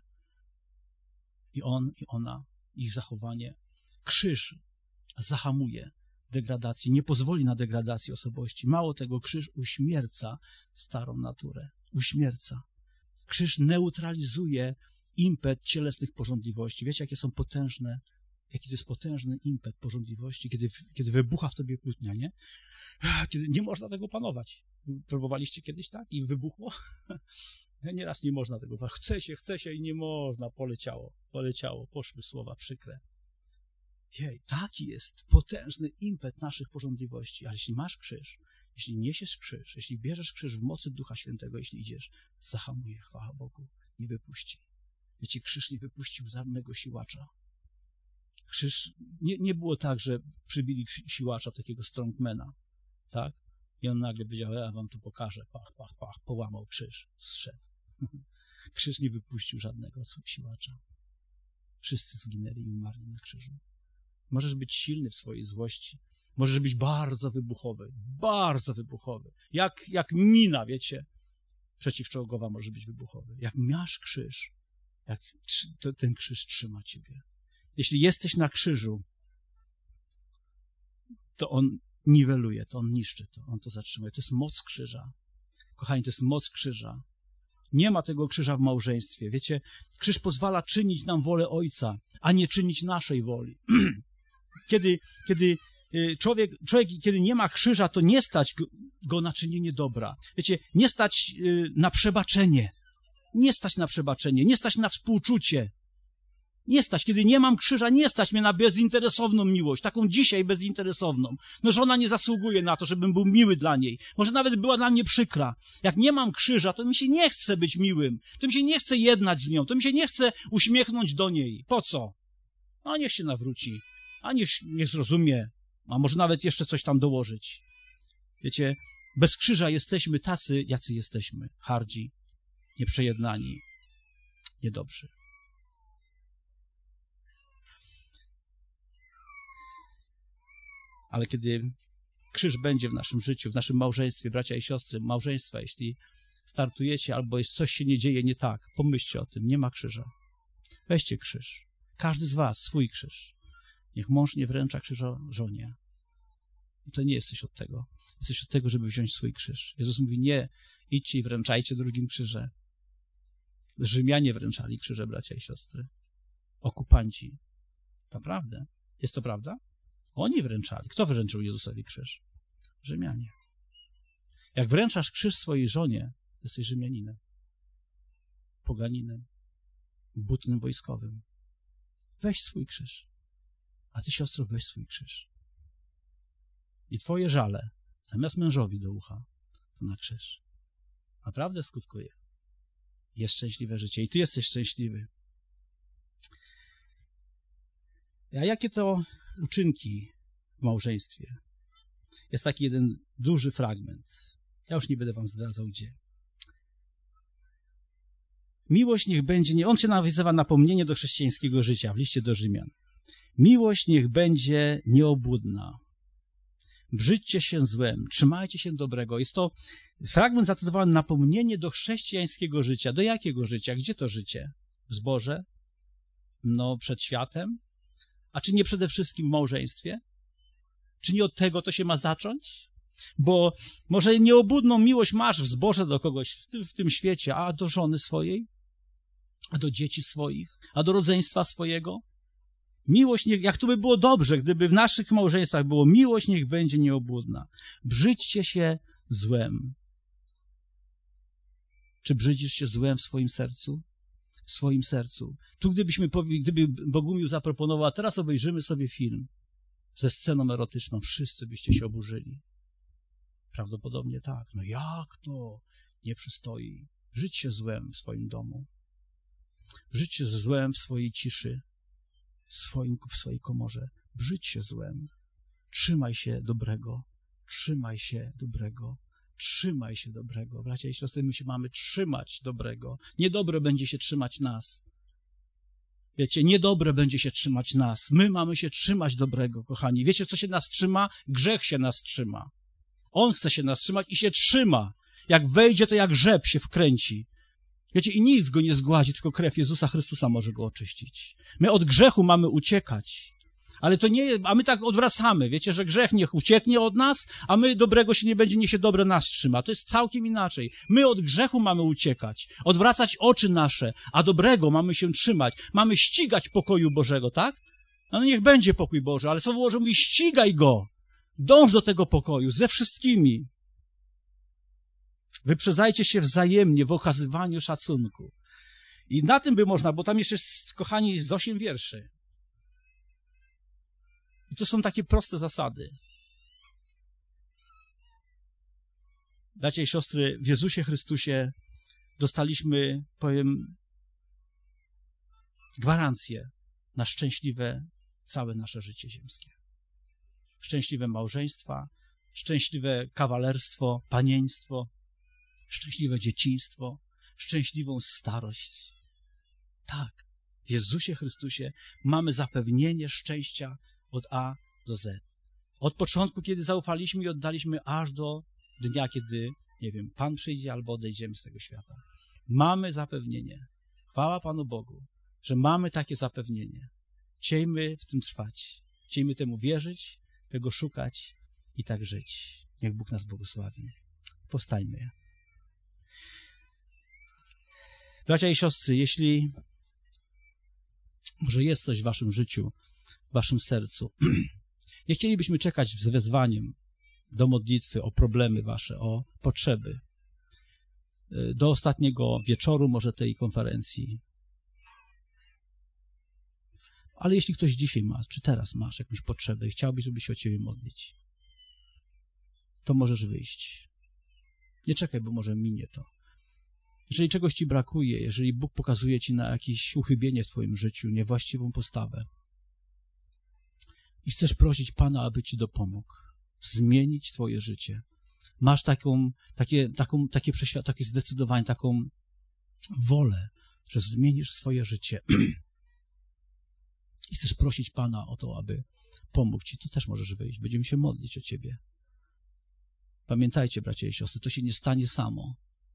I on, i ona, ich zachowanie. Krzyż zahamuje degradację, nie pozwoli na degradację osobowości. Mało tego, krzyż uśmierca starą naturę. Uśmierca. Krzyż neutralizuje impet cielesnych pożądliwości. Wiecie, jakie są potężne, jaki to jest potężny impet pożądliwości, kiedy, kiedy wybucha w tobie kłótnia, nie? Kiedy nie można tego panować. Próbowaliście kiedyś tak i wybuchło? Nieraz nie można tego. Chce się, chce się i nie można. Poleciało, poleciało, poszły słowa przykre. Jej, taki jest potężny impet naszych pożądliwości. Ale jeśli masz krzyż, jeśli niesiesz krzyż, jeśli bierzesz krzyż w mocy Ducha Świętego, jeśli idziesz, zahamuje, chwała Bogu, nie wypuści. Wiecie, krzyż nie wypuścił żadnego siłacza. Krzyż, nie, nie było tak, że przybili siłacza, takiego strongmana. tak? I on nagle powiedział, ja wam to pokażę, pach, pach, pach, połamał krzyż, zszedł. Krzyż nie wypuścił żadnego siłacza. Wszyscy zginęli i umarli na krzyżu. Możesz być silny w swojej złości. Możesz być bardzo wybuchowy. Bardzo wybuchowy. Jak, jak mina, wiecie. Przeciwczołgowa może być wybuchowy. Jak masz krzyż, jak to, ten krzyż trzyma ciebie. Jeśli jesteś na krzyżu, to on niweluje, to on niszczy to, on to zatrzymuje. To jest moc krzyża. Kochani, to jest moc krzyża. Nie ma tego krzyża w małżeństwie. Wiecie, krzyż pozwala czynić nam wolę Ojca, a nie czynić naszej woli. Kiedy, kiedy człowiek, człowiek, kiedy nie ma krzyża, to nie stać go na czynienie dobra. Wiecie, nie stać na przebaczenie. Nie stać na przebaczenie, nie stać na współczucie. Nie stać, kiedy nie mam krzyża, nie stać mnie na bezinteresowną miłość, taką dzisiaj bezinteresowną. No żona nie zasługuje na to, żebym był miły dla niej. Może nawet była dla mnie przykra. Jak nie mam krzyża, to mi się nie chce być miłym. To mi się nie chce jednać z nią. To mi się nie chce uśmiechnąć do niej. Po co? No niech się nawróci. A niech, niech zrozumie. A może nawet jeszcze coś tam dołożyć. Wiecie, bez krzyża jesteśmy tacy, jacy jesteśmy. Hardzi, nieprzejednani, niedobrzy. Ale kiedy krzyż będzie w naszym życiu, w naszym małżeństwie, bracia i siostry, małżeństwa, jeśli startujecie albo jest coś się nie dzieje nie tak, pomyślcie o tym, nie ma krzyża. Weźcie krzyż. Każdy z was swój krzyż. Niech mąż nie wręcza krzyża żonie. To nie jesteś od tego. Jesteś od tego, żeby wziąć swój krzyż. Jezus mówi, nie, idźcie i wręczajcie drugim krzyże. Rzymianie wręczali krzyże, bracia i siostry. Okupanci. Naprawdę. Jest to prawda? Oni wręczali. Kto wręczył Jezusowi krzyż? Rzymianie. Jak wręczasz krzyż swojej żonie, to jesteś Rzymianinem, poganinem, butnym wojskowym. Weź swój krzyż. A ty, siostro, weź swój krzyż. I twoje żale, zamiast mężowi do ucha, to na krzyż. Naprawdę skutkuje. Jest szczęśliwe życie. I ty jesteś szczęśliwy. A jakie to uczynki w małżeństwie? Jest taki jeden duży fragment. Ja już nie będę wam zdradzał, gdzie. Miłość niech będzie, nie, on się nawiązywa napomnienie do chrześcijańskiego życia w liście do Rzymian. Miłość niech będzie nieobłudna. Brzydźcie się złem, trzymajcie się dobrego. Jest to fragment zatytułowany napomnienie do chrześcijańskiego życia. Do jakiego życia? Gdzie to życie? W zborze? No, przed światem? A czy nie przede wszystkim w małżeństwie? Czy nie od tego to się ma zacząć? Bo może nieobłudną miłość masz w zborze do kogoś w tym, w tym świecie, a do żony swojej? A do dzieci swoich? A do rodzeństwa swojego? Miłość, niech, jak to by było dobrze, gdyby w naszych małżeństwach było miłość, niech będzie nieobłudna. Brzydźcie się złem. Czy brzydzisz się złem w swoim sercu? W swoim sercu. Tu gdybyśmy, gdyby Bogumił zaproponował, a teraz obejrzymy sobie film ze sceną erotyczną, wszyscy byście się oburzyli. Prawdopodobnie tak. No jak to? Nie przystoi. Żyć się złem w swoim domu. Żyć się złem w swojej ciszy. W, swoim, w swojej komorze. Brzydź się złem. Trzymaj się dobrego. Trzymaj się dobrego. Trzymaj się dobrego. Bracia i siostry, my się mamy trzymać dobrego. Niedobre będzie się trzymać nas. Wiecie, niedobre będzie się trzymać nas. My mamy się trzymać dobrego, kochani. Wiecie, co się nas trzyma? Grzech się nas trzyma. On chce się nas trzymać i się trzyma. Jak wejdzie, to jak rzep się wkręci. Wiecie, i nic go nie zgładzi, tylko krew Jezusa Chrystusa może go oczyścić. My od grzechu mamy uciekać. Ale to nie, a my tak odwracamy. Wiecie, że grzech niech ucieknie od nas, a my dobrego się nie będzie, niech się dobre nas trzyma. To jest całkiem inaczej. My od grzechu mamy uciekać, odwracać oczy nasze, a dobrego mamy się trzymać. Mamy ścigać pokoju Bożego, tak? No niech będzie pokój Boży, ale Słowo Boże mówi, ścigaj go. Dąż do tego pokoju ze wszystkimi. Wyprzedzajcie się wzajemnie w okazywaniu szacunku. I na tym by można, bo tam jeszcze jest, kochani, z osiem wierszy. I to są takie proste zasady. Bracia i siostry, w Jezusie Chrystusie dostaliśmy, powiem, gwarancję na szczęśliwe całe nasze życie ziemskie. Szczęśliwe małżeństwa, szczęśliwe kawalerstwo, panieństwo, szczęśliwe dzieciństwo, szczęśliwą starość. Tak, w Jezusie Chrystusie mamy zapewnienie szczęścia od A do Z. Od początku, kiedy zaufaliśmy i oddaliśmy, aż do dnia, kiedy, nie wiem, Pan przyjdzie albo odejdziemy z tego świata. Mamy zapewnienie. Chwała Panu Bogu, że mamy takie zapewnienie. Chciejmy w tym trwać. Chciejmy temu wierzyć, tego szukać i tak żyć. Niech Bóg nas błogosławi. Powstańmy. Bracia i siostry, jeśli może jest coś w waszym życiu, w waszym sercu, nie chcielibyśmy czekać z wezwaniem do modlitwy o problemy wasze, o potrzeby, do ostatniego wieczoru może tej konferencji. Ale jeśli ktoś dzisiaj ma, czy teraz masz jakąś potrzebę i chciałbyś, żeby się o ciebie modlić, to możesz wyjść. Nie czekaj, bo może minie to. Jeżeli czegoś ci brakuje, jeżeli Bóg pokazuje ci na jakieś uchybienie w twoim życiu, niewłaściwą postawę i chcesz prosić Pana, aby ci dopomógł, zmienić twoje życie, masz taką, takie, taką, takie, przeświad- takie zdecydowanie, taką wolę, że zmienisz swoje życie i chcesz prosić Pana o to, aby pomógł ci, to też możesz wyjść. Będziemy się modlić o ciebie. Pamiętajcie, bracia i siostry, to się nie stanie samo.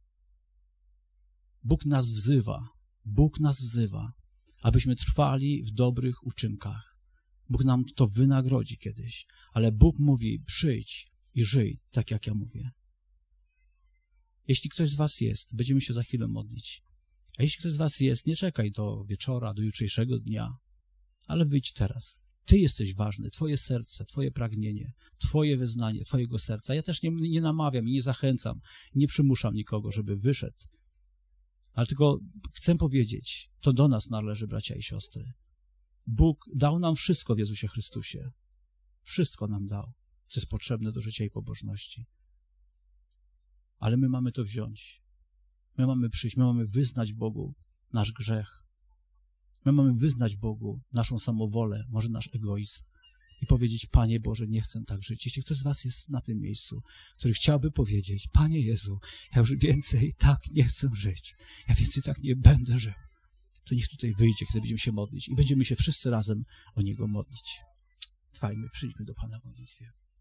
Bóg nas wzywa, Bóg nas wzywa, abyśmy trwali w dobrych uczynkach. Bóg nam to wynagrodzi kiedyś, ale Bóg mówi, przyjdź i żyj, tak jak ja mówię. Jeśli ktoś z was jest, będziemy się za chwilę modlić. A jeśli ktoś z was jest, nie czekaj do wieczora, do jutrzejszego dnia, ale wyjdź teraz. Ty jesteś ważny, twoje serce, twoje pragnienie, twoje wyznanie, twojego serca. Ja też nie, nie namawiam i nie zachęcam, nie przymuszam nikogo, żeby wyszedł. Ale tylko chcę powiedzieć, to do nas należy, bracia i siostry. Bóg dał nam wszystko w Jezusie Chrystusie. Wszystko nam dał, co jest potrzebne do życia i pobożności. Ale my mamy to wziąć. My mamy przyjść, my mamy wyznać Bogu nasz grzech. My mamy wyznać Bogu naszą samowolę, może nasz egoizm i powiedzieć, Panie Boże, nie chcę tak żyć. Jeśli ktoś z was jest na tym miejscu, który chciałby powiedzieć, Panie Jezu, ja już więcej tak nie chcę żyć, ja więcej tak nie będę żył, to niech tutaj wyjdzie, kiedy będziemy się modlić i będziemy się wszyscy razem o Niego modlić. Trwajmy, przyjdźmy do Pana w modlitwie.